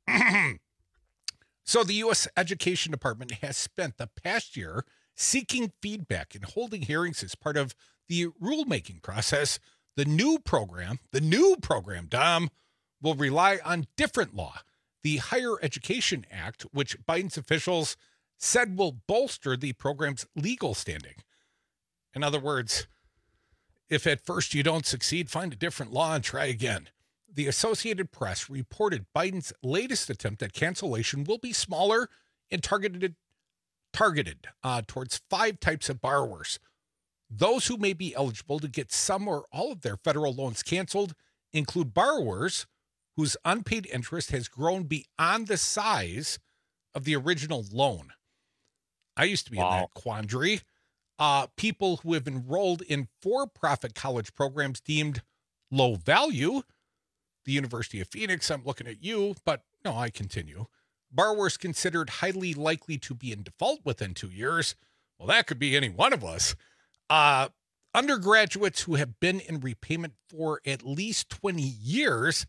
[SPEAKER 14] So the U.S. Education Department has spent the past year seeking feedback and holding hearings as part of the rulemaking process. The new program, Dom, will rely on different law, the Higher Education Act, which Biden's officials said will bolster the program's legal standing. In other words, if at first you don't succeed, find a different law and try again. The Associated Press reported Biden's latest attempt at cancellation will be smaller and targeted towards 5 types of borrowers. Those who may be eligible to get some or all of their federal loans canceled include borrowers whose unpaid interest has grown beyond the size of the original loan. I used to be in that quandary. People who have enrolled in for-profit college programs deemed low value. The University of Phoenix, I'm looking at you, but no, I continue. Borrowers considered highly likely to be in default within 2 years. Well, that could be any one of us. Undergraduates who have been in repayment for at least 20 years.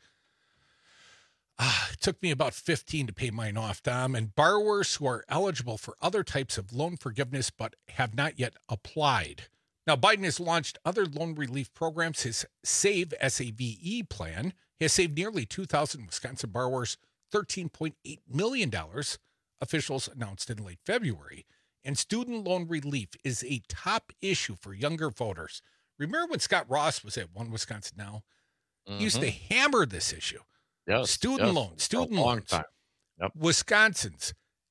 [SPEAKER 14] It took me about 15 to pay mine off, Tom. And borrowers who are eligible for other types of loan forgiveness but have not yet applied. Now, Biden has launched other loan relief programs. His SAVE, S-A-V-E plan has saved nearly 2,000 Wisconsin borrowers $13.8 million, officials announced in late February. And student loan relief is a top issue for younger voters. Remember when Scott Ross was at One Wisconsin Now? He used to hammer this issue.
[SPEAKER 15] Yes,
[SPEAKER 14] student loans.
[SPEAKER 15] Time. Yep.
[SPEAKER 14] Wisconsin's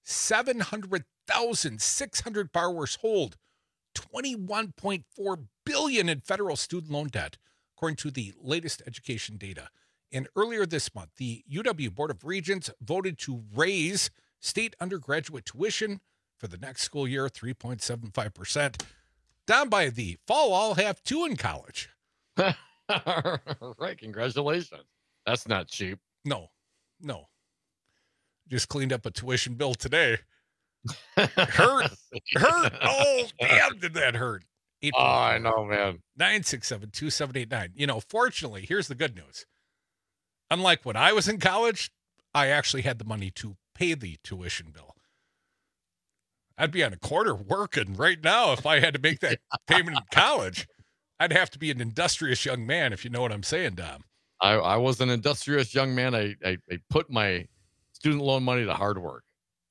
[SPEAKER 14] 700,600 borrowers hold $21.4 billion in federal student loan debt, according to the latest education data. And earlier this month, the UW Board of Regents voted to raise state undergraduate tuition for the next school year, 3.75%. Down by the fall, I'll have 2 in college.
[SPEAKER 15] Right. Congratulations. That's not cheap.
[SPEAKER 14] No. Just cleaned up a tuition bill today. Hurt. Oh, damn, did that hurt.
[SPEAKER 15] I know, man.
[SPEAKER 14] 967-2789. Fortunately, here's the good news. Unlike when I was in college, I actually had the money to pay the tuition bill. I'd be on a corner working right now if I had to make that payment in college. I'd have to be an industrious young man, if you know what I'm saying, Dom.
[SPEAKER 15] I was an industrious young man. I put my student loan money to hard work.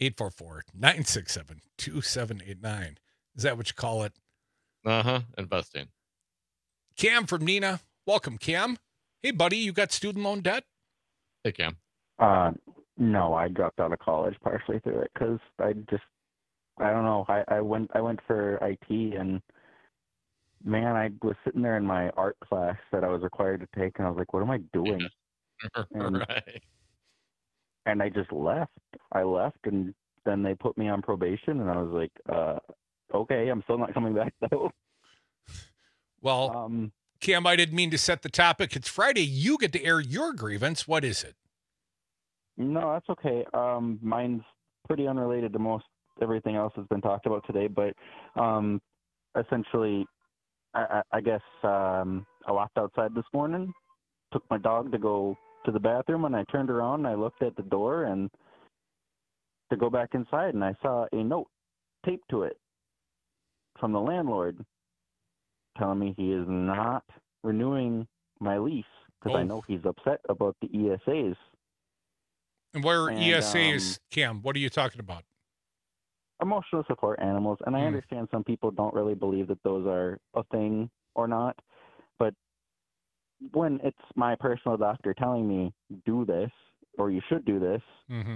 [SPEAKER 14] 844-967-2789. Is that what you call it?
[SPEAKER 15] Investing.
[SPEAKER 14] Cam from Neenah. Welcome, Cam. Hey, buddy, you got student loan debt?
[SPEAKER 15] Hey, Cam.
[SPEAKER 1] No, I dropped out of college partially through it because I don't know. I went for IT and man, I was sitting there in my art class that I was required to take, and I was like, what am I doing? And I just left. I left, and then they put me on probation, and I was like, okay, I'm still not coming back, though.
[SPEAKER 14] Well, Cam, I didn't mean to set the topic. It's Friday. You get to air your grievance. What is it?
[SPEAKER 1] No, that's okay. Mine's pretty unrelated to most everything else that's been talked about today, but essentially, I guess I walked outside this morning, took my dog to go to the bathroom, and I turned around and I looked at the door and to go back inside, and I saw a note taped to it from the landlord telling me he is not renewing my lease because I know he's upset about the ESAs.
[SPEAKER 14] And where are ESAs, Cam? What are you talking about?
[SPEAKER 1] Emotional support animals, and I understand some people don't really believe that those are a thing or not, but when it's my personal doctor telling me do this or you should do this,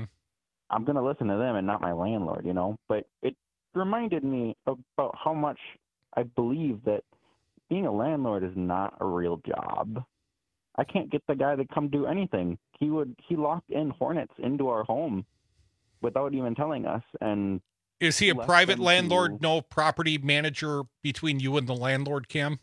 [SPEAKER 1] I'm going to listen to them and not my landlord, you know. But it reminded me about how much I believe that being a landlord is not a real job. I can't get the guy to come do anything. He locked in hornets into our home without even telling us. And
[SPEAKER 14] is he a private landlord, no property manager between you and the landlord, Cam?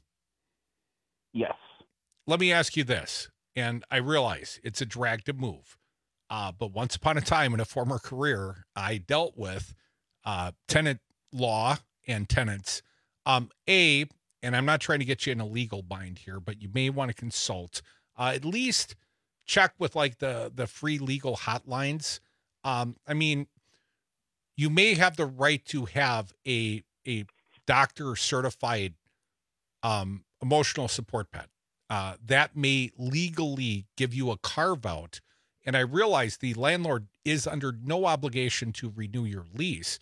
[SPEAKER 1] Yes.
[SPEAKER 14] Let me ask you this, and I realize it's a drag to move, but once upon a time in a former career, I dealt with tenant law and tenants. And I'm not trying to get you in a legal bind here, but you may want to consult. At least check with like the free legal hotlines. I mean, you may have the right to have a doctor certified emotional support pet. That may legally give you a carve out. And I realize the landlord is under no obligation to renew your lease.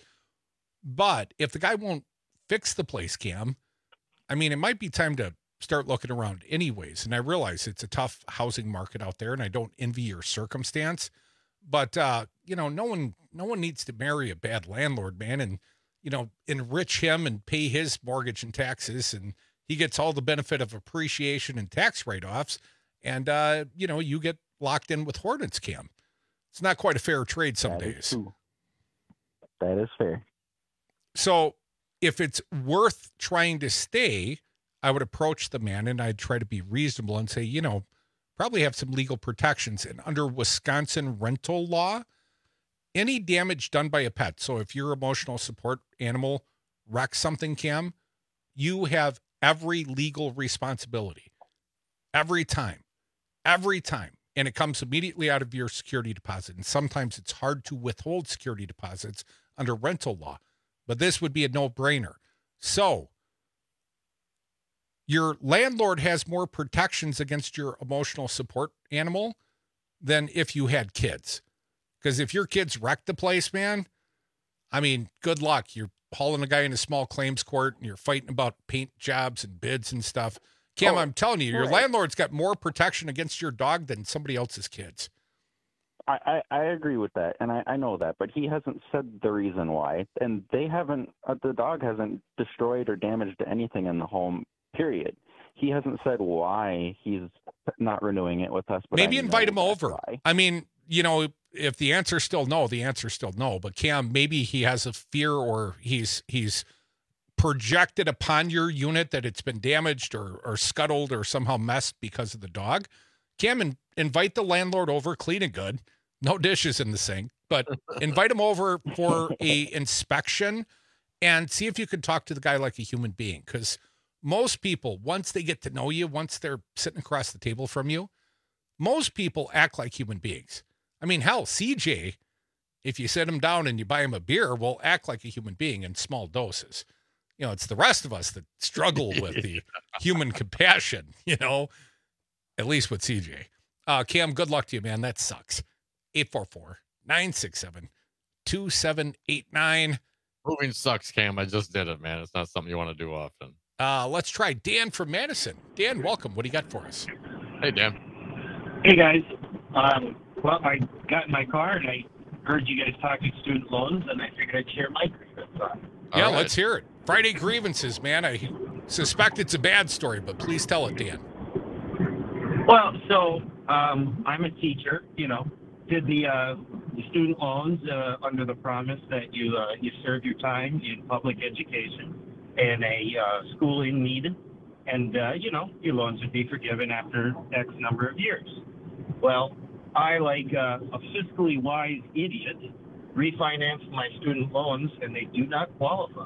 [SPEAKER 14] But if the guy won't fix the place, Cam, I mean, it might be time to start looking around anyways. And I realize it's a tough housing market out there, and I don't envy your circumstance. But, you know, no one needs to marry a bad landlord, man, and, you know, enrich him and pay his mortgage and taxes. And he gets all the benefit of appreciation and tax write-offs. And, you know, you get locked in with hornets, Cam. It's not quite a fair trade some days.
[SPEAKER 1] That is fair.
[SPEAKER 14] So if it's worth trying to stay, I would approach the man and I'd try to be reasonable and say, you know, probably have some legal protections. And under Wisconsin rental law, any damage done by a pet, so if your emotional support animal wrecks something, Cam, you have every legal responsibility. Every time. And it comes immediately out of your security deposit. And sometimes it's hard to withhold security deposits under rental law. But this would be a no-brainer. So your landlord has more protections against your emotional support animal than if you had kids. Because if your kids wreck the place, man, I mean, good luck. You're hauling a guy in a small claims court and you're fighting about paint jobs and bids and stuff. Cam, I'm telling you, your landlord's got more protection against your dog than somebody else's kids.
[SPEAKER 1] I agree with that, and I know that, but he hasn't said the reason why, and they haven't. The dog hasn't destroyed or damaged anything in the home. Period. He hasn't said why he's not renewing it with us. But
[SPEAKER 14] maybe invite him over. Why. I mean, you know, if the answer's still no, the answer's still no. But Cam, maybe he has a fear, or he's projected upon your unit that it's been damaged or scuttled or somehow messed because of the dog. Cam, invite the landlord over, clean and good. No dishes in the sink, but invite him over for a inspection and see if you can talk to the guy like a human being. Because most people, once they get to know you, once they're sitting across the table from you, most people act like human beings. I mean, hell, CJ, if you sit him down and you buy him a beer, will act like a human being in small doses. You know, it's the rest of us that struggle with the human compassion, you know, at least with CJ. Cam, good luck to you, man. That sucks. 844-967-2789.
[SPEAKER 15] Moving sucks, Cam. I just did it, man. It's not something you want to do often.
[SPEAKER 14] Let's try Dan from Madison. Dan, welcome. What do you got for us?
[SPEAKER 15] Hey, Dan.
[SPEAKER 2] Hey, guys. Well, I got in my car and I heard you guys talking student loans, and I figured I'd share my grievance on.
[SPEAKER 14] Yeah, right. Let's hear it. Friday grievances, man. suspect it's a bad story, but please tell it, Dan.
[SPEAKER 2] Well, so I'm a teacher, did the student loans under the promise that you serve your time in public education and a schooling need, and, your loans would be forgiven after X number of years. Well, I, like a fiscally wise idiot, refinanced my student loans, and they do not qualify.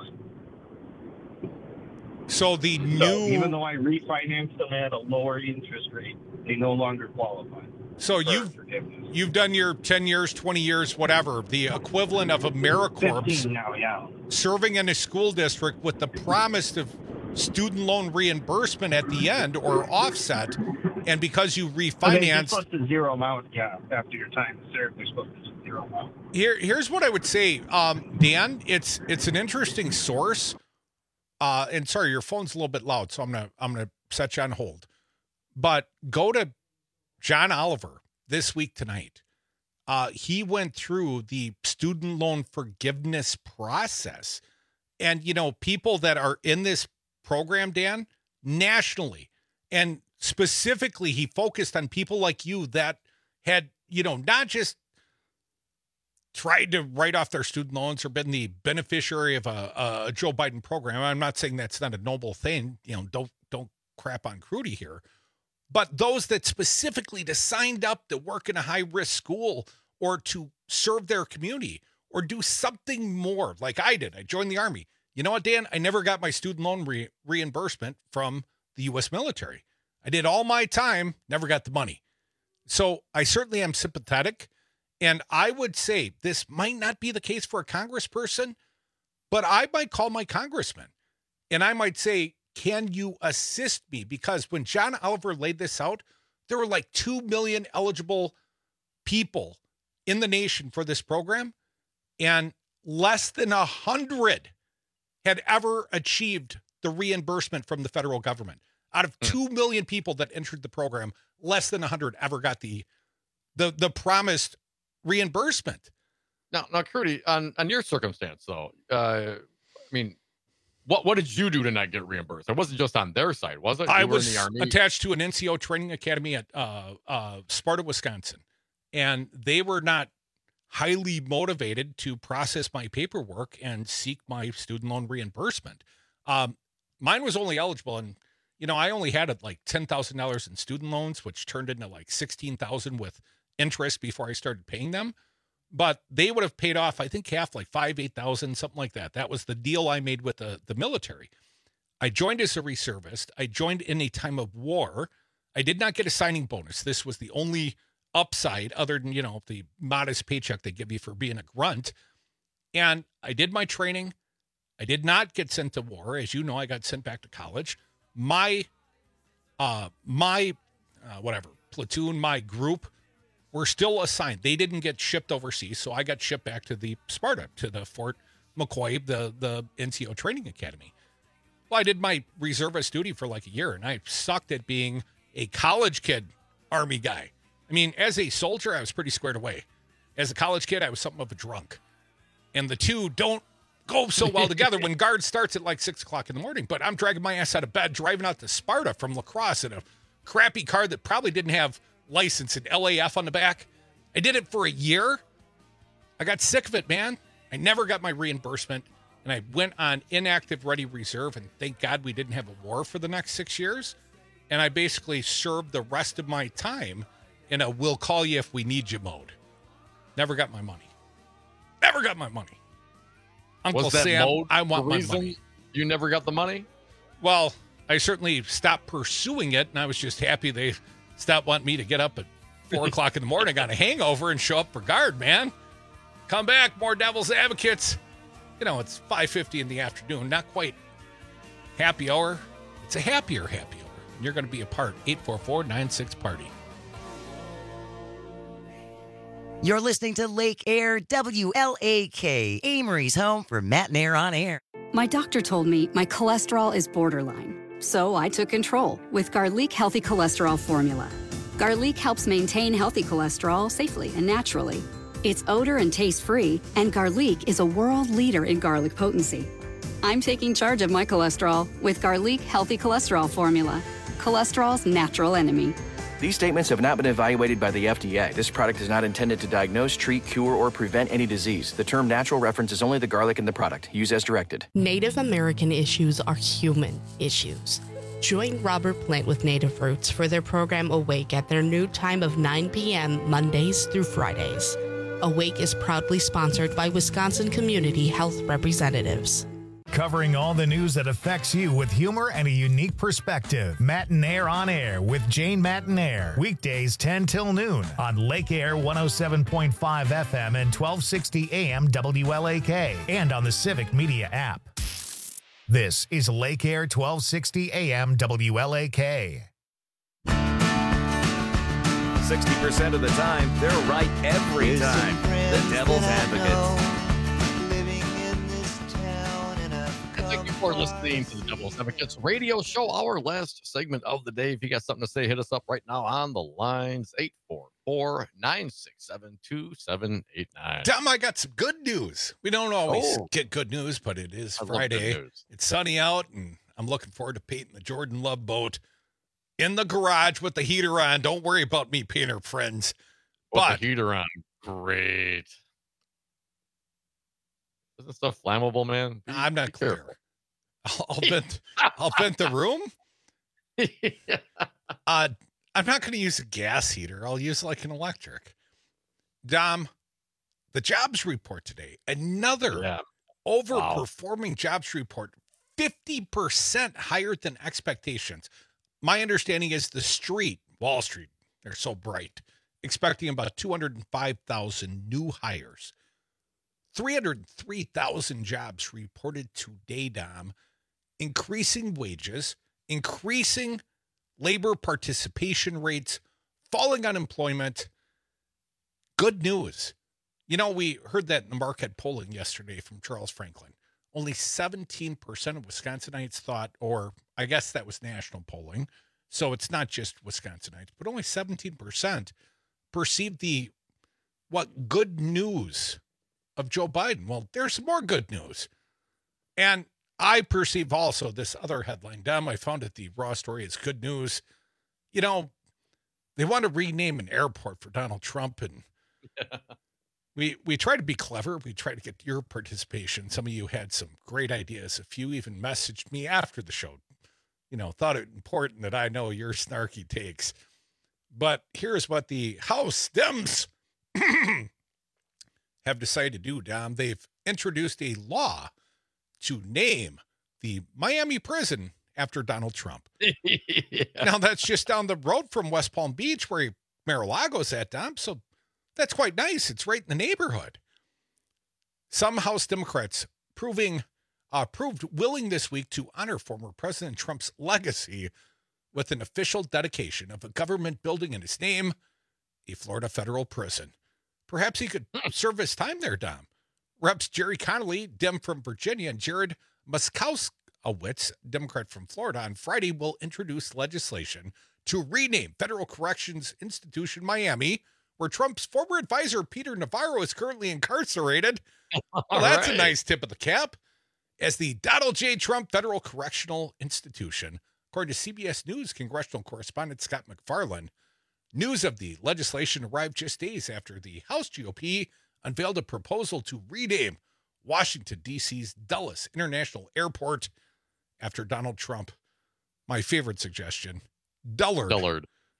[SPEAKER 14] So
[SPEAKER 2] even though I refinanced them at a lower interest rate, they no longer qualify.
[SPEAKER 14] So you've done your 10 years, 20 years, whatever, the equivalent of AmeriCorps
[SPEAKER 2] 15 now, yeah.
[SPEAKER 14] Serving in a school district with the promise of student loan reimbursement at the end or offset, and because you refinanced,
[SPEAKER 2] they're supposed to zero them out. Yeah, after your time served, they're supposed to zero them out.
[SPEAKER 14] Here's what I would say, Dan. It's an interesting source. And sorry, your phone's a little bit loud, so I'm gonna set you on hold. But go to John Oliver this week tonight. He went through the student loan forgiveness process, and people that are in this program, Dan, nationally, and specifically, he focused on people like you that had not just tried to write off their student loans or been the beneficiary of a Joe Biden program. I'm not saying that's not a noble thing. Don't crap on Crudy here. But those that specifically signed up to work in a high-risk school or to serve their community or do something more like I did. I joined the Army. You know what, Dan? I never got my student loan reimbursement from the U.S. military. I did all my time, never got the money. So I certainly am sympathetic. And I would say this might not be the case for a congressperson, but I might call my congressman and I might say, can you assist me? Because when John Oliver laid this out, there were like 2 million eligible people in the nation for this program, and less than 100 had ever achieved the reimbursement from the federal government. Out of 2 million people that entered the program, less than 100 ever got the promised reimbursement.
[SPEAKER 15] Now, Crudy, on your circumstance, though, what did you do to not get reimbursed? It wasn't just on their side, was it?
[SPEAKER 14] I was in the Army. Attached to an NCO training academy at Sparta, Wisconsin, and they were not highly motivated to process my paperwork and seek my student loan reimbursement. Mine was only eligible, and I only had like $10,000 in student loans, which turned into like $16,000 with interest before I started paying them. But they would have paid off, I think, half, like $8,000, something like that. That was the deal I made with the military. I joined as a reservist. I joined in a time of war. I did not get a signing bonus. This was the only upside other than, the modest paycheck they give you for being a grunt. And I did my training. I did not get sent to war. As you know, I got sent back to college. My platoon, my group, were still assigned. They didn't get shipped overseas, so I got shipped back to the Sparta, to the Fort McCoy, the NCO training academy. Well, I did my reservist duty for like a year, and I sucked at being a college kid Army guy. I mean, as a soldier, I was pretty squared away. As a college kid, I was something of a drunk. And the two don't go so well together when guard starts at like 6 o'clock in the morning. But I'm dragging my ass out of bed, driving out to Sparta from La Crosse in a crappy car that probably didn't have license and LAF on the back. I did it for a year. I got sick of it, man. I never got my reimbursement, and I went on inactive ready reserve, and thank God we didn't have a war for the next 6 years. And I basically served the rest of my time in a we'll call you if we need you mode. Never got my money. Never got my money. Uncle Sam, I want my money.
[SPEAKER 15] You never got the money?
[SPEAKER 14] Well, I certainly stopped pursuing it, and I was just happy they stopped wanting me to get up at 4 o'clock in the morning, got a hangover, and show up for guard, man. Come back, more Devil's Advocates. It's 5:50 in the afternoon, not quite happy hour. It's a happier happy hour. And you're going to be a part. 844-96-PARTY.
[SPEAKER 25] You're listening to Lake Air WLAK, Amory's home for Matt and Air on Air.
[SPEAKER 4] My doctor told me my cholesterol is borderline, so I took control with Garlic Healthy Cholesterol Formula. Garlic helps maintain healthy cholesterol safely and naturally. It's odor and taste-free, and Garlic is a world leader in garlic potency. I'm taking charge of my cholesterol with Garlic Healthy Cholesterol Formula. Cholesterol's natural enemy.
[SPEAKER 6] These statements have not been evaluated by the FDA. This product is not intended to diagnose, treat, cure, or prevent any disease. The term natural references only the garlic in the product. Use as directed.
[SPEAKER 7] Native American issues are human issues. Join Robert Plant with Native Roots for their program Awake at their new time of 9 p.m. Mondays through Fridays. Awake is proudly sponsored by Wisconsin Community Health Representatives.
[SPEAKER 10] Covering all the news that affects you with humor and a unique perspective. Matinaire on Air with Jane Matinaire. Weekdays 10 till noon on Lake Air 107.5 FM and 1260 AM WLAK and on the Civic Media app. This is Lake Air 1260 AM WLAK.
[SPEAKER 20] 60% of the time, they're right every time. The Devil's Advocate.
[SPEAKER 15] Thank you for listening to the Devil's Advocates radio show, our last segment of the day. If you got something to say, hit us up right now on the lines, 844-967-2789.
[SPEAKER 14] Tom, I got some good news. We don't always get good news, but it is Friday. It's sunny out, and I'm looking forward to painting the Jordan Love boat in the garage with the heater on. Don't worry about me, painter friends.
[SPEAKER 15] But the heater on, great. Isn't stuff flammable, man?
[SPEAKER 14] I'm not clear. I'll vent the room. I'm not going to use a gas heater. I'll use like an electric. Dom, the jobs report today, another overperforming jobs report, 50% higher than expectations. My understanding is the street, Wall Street, they're so bright, expecting about 205,000 new hires. 303,000 jobs reported today, Dom. Increasing wages, increasing labor participation rates, falling unemployment. Good news. You know, we heard that in the Marquette polling yesterday from Charles Franklin. Only 17% of Wisconsinites thought, or I guess that was national polling, so it's not just Wisconsinites, but only 17% perceived the, good news of Joe Biden. Well, there's more good news. And I perceive also this other headline, Dom, I found it, the raw story is good news. You know, they want to rename an airport for Donald Trump, and we try to be clever. We try to get your participation. Some of you had some great ideas. A few even messaged me after the show, thought it important that I know your snarky takes. But here's what the House Dems have decided to do, Dom. They've introduced a law to name the Miami prison after Donald Trump. Now, that's just down the road from West Palm Beach, where Mar-a-Lago's at, Dom. So that's quite nice. It's right in the neighborhood. Some House Democrats proved willing this week to honor former President Trump's legacy with an official dedication of a government building in his name, a Florida federal prison. Perhaps he could serve his time there, Dom. Reps Jerry Connolly, Dem from Virginia, and Jared Moskowitz, Democrat from Florida, on Friday will introduce legislation to rename Federal Corrections Institution Miami, where Trump's former advisor Peter Navarro is currently incarcerated. Well, that's a nice tip of the cap. As the Donald J. Trump Federal Correctional Institution, according to CBS News congressional correspondent Scott McFarland. News of the legislation arrived just days after the House GOP unveiled a proposal to rename Washington, D.C.'s Dulles International Airport after Donald Trump. My favorite suggestion, Dullard.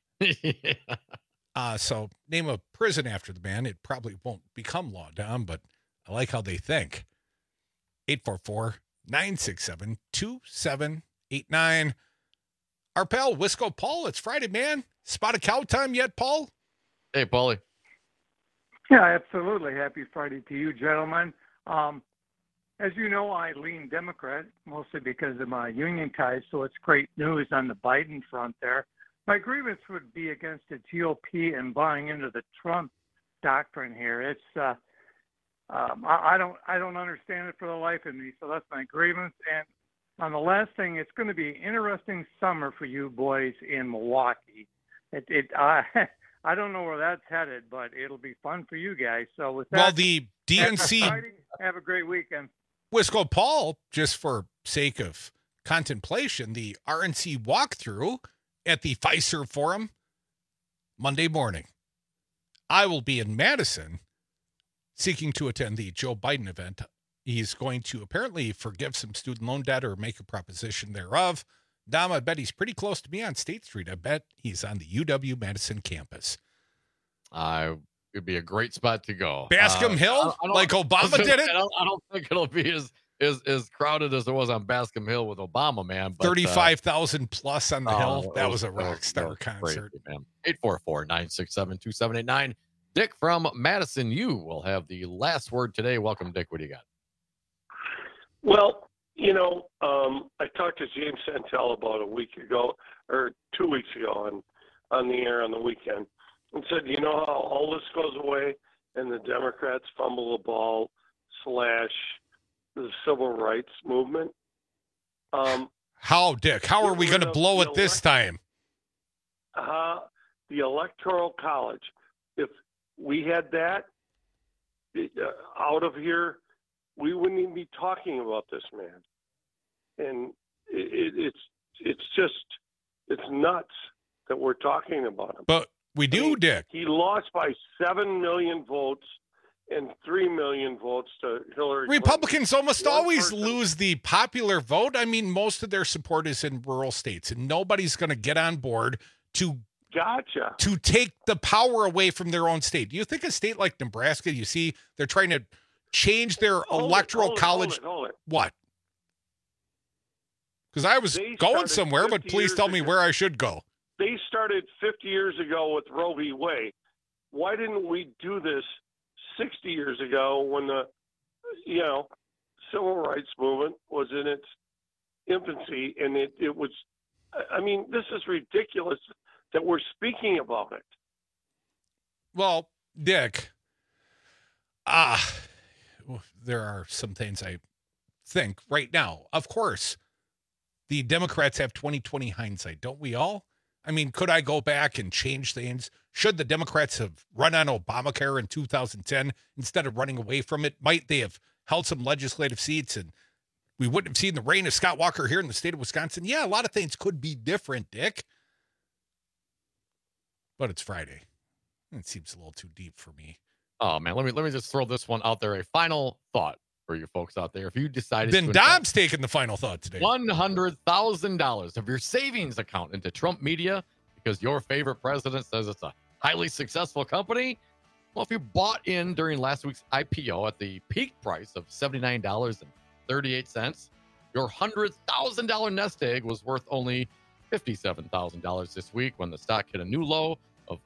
[SPEAKER 14] So name a prison after the man. It probably won't become law, Dom, but I like how they think. 844-967-2789. Our pal, Wisco Paul, it's Friday, man. Spotted cow time yet, Paul?
[SPEAKER 15] Hey, Paulie.
[SPEAKER 8] Yeah, absolutely. Happy Friday to you, gentlemen. As you know, I lean Democrat, mostly because of my union ties, so it's great news on the Biden front there. My grievance would be against the GOP and buying into the Trump doctrine here. It's I don't understand it for the life of me, so that's my grievance. And on the last thing, it's going to be an interesting summer for you boys in Milwaukee. I don't know where that's headed, but it'll be fun for you guys. So with that,
[SPEAKER 14] well, the DNC
[SPEAKER 8] have a great weekend.
[SPEAKER 14] Wisco Paul, just for sake of contemplation, the RNC walkthrough at the Fiserv Forum Monday morning. I will be in Madison seeking to attend the Joe Biden event. He's going to apparently forgive some student loan debt or make a proposition thereof. Dom, I bet he's pretty close to me on State Street. I bet he's on the UW-Madison campus.
[SPEAKER 15] It'd be a great spot to go.
[SPEAKER 14] Bascom Hill, like Obama did it?
[SPEAKER 15] I don't think it'll be as crowded as it was on Bascom Hill with Obama, man. But
[SPEAKER 14] 35,000 plus on the Hill. That was a rock star concert.
[SPEAKER 15] Crazy, man. 844-967-2789. Dick from Madison, you will have the last word today. Welcome, Dick. What do you got?
[SPEAKER 9] Well, I talked to James Santel about a week ago or 2 weeks ago on the air on the weekend and said, how all this goes away and the Democrats fumble the ball / the civil rights movement?
[SPEAKER 14] How, Dick? How are we going to blow it this time?
[SPEAKER 9] The Electoral College. If we had that out of here, we wouldn't even be talking about this man. And it's nuts that we're talking about him.
[SPEAKER 14] But we do, Dick.
[SPEAKER 9] He lost by 7 million votes and 3 million votes to Hillary Clinton.
[SPEAKER 14] Republicans almost always lose the popular vote. I mean, most of their support is in rural states, and nobody's going to get on board to take the power away from their own state. Do you think a state like Nebraska, you see, they're trying to change their electoral college?
[SPEAKER 9] Hold it.
[SPEAKER 14] What? Because I was going somewhere, but please tell me where I should go.
[SPEAKER 9] They started 50 years ago with Roe v. Wade. Why didn't we do this 60 years ago when the, civil rights movement was in its infancy? And it was, this is ridiculous that we're speaking about it.
[SPEAKER 14] Well, Dick, there are some things I think right now. Of course, the Democrats have 20/20 hindsight, don't we all? I mean, could I go back and change things? Should the Democrats have run on Obamacare in 2010 instead of running away from it? Might they have held some legislative seats and we wouldn't have seen the reign of Scott Walker here in the state of Wisconsin? Yeah, a lot of things could be different, Dick. But it's Friday. It seems a little too deep for me.
[SPEAKER 15] Oh, man, let me just throw this one out there. A final thought for you folks out there. If you decided
[SPEAKER 14] then Dom's taking the final thought today.
[SPEAKER 15] $100,000 of your savings account into Trump Media because your favorite president says it's a highly successful company. Well, if you bought in during last week's IPO at the peak price of $79.38, your $100,000 nest egg was worth only $57,000 this week when the stock hit a new low of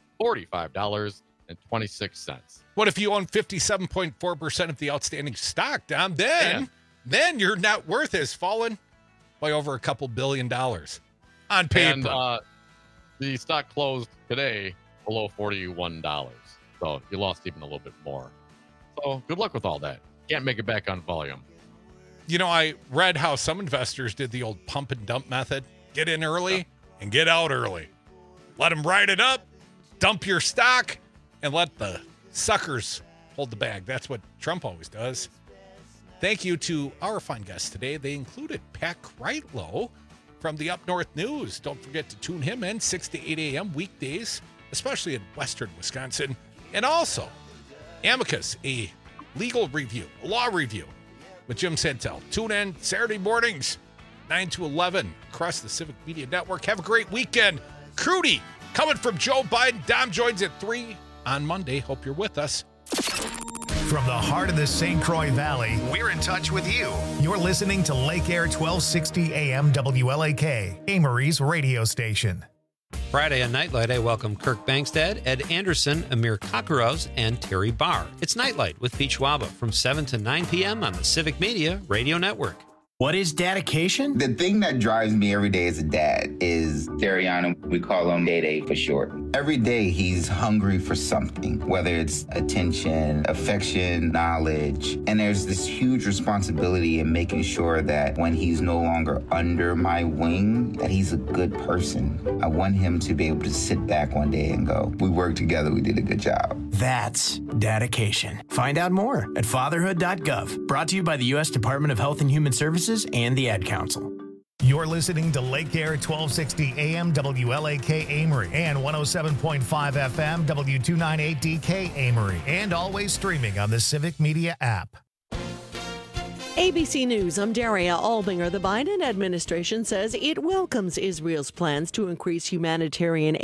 [SPEAKER 15] $45.26.
[SPEAKER 14] What if you own 57.4% of the outstanding stock, Dom? Then your net worth has fallen by over a couple $2 billion on paper.
[SPEAKER 15] And the stock closed today below $41. So you lost even a little bit more. So good luck with all that. Can't make it back on volume.
[SPEAKER 14] I read how some investors did the old pump and dump method. Get in early and get out early. Let them ride it up, dump your stock, and let the suckers hold the bag. That's what Trump always does. Thank you to our fine guests today. They included Pat Kreitlow from the Up North News. Don't forget to tune him in 6 to 8 a.m. weekdays, especially in Western Wisconsin. And also, Amicus, a legal review, a law review with Jim Santel. Tune in Saturday mornings, 9 to 11 across the Civic Media Network. Have a great weekend. Crudy coming from Joe Biden. Dom joins at 3 on Monday. Hope you're with us.
[SPEAKER 10] From the heart of the St. Croix Valley, we're in touch with you. You're listening to Lake Air 1260 AM WLAK, Amory's radio station.
[SPEAKER 16] Friday on Nightlight, I welcome Kirk Bangstad, Ed Anderson, Amir Kakaroz, and Terry Barr. It's Nightlight with Pete Schwaba from 7 to 9 p.m. on the Civic Media Radio Network.
[SPEAKER 12] What is dedication? The thing that drives me every day as a dad is Dariana. We call him Day for short. Every day he's hungry for something, whether it's attention, affection, knowledge. And there's this huge responsibility in making sure that when he's no longer under my wing, that he's a good person. I want him to be able to sit back one day and go, we worked together, we did a good job.
[SPEAKER 3] That's dedication. Find out more at fatherhood.gov. Brought to you by the U.S. Department of Health and Human Services and the Ad Council.
[SPEAKER 10] You're listening to Lake Air 1260 AM WLAK Amory and 107.5 FM W298DK Amory, and always streaming on the Civic Media app.
[SPEAKER 13] ABC News, I'm Daria Albinger. The Biden administration says it welcomes Israel's plans to increase humanitarian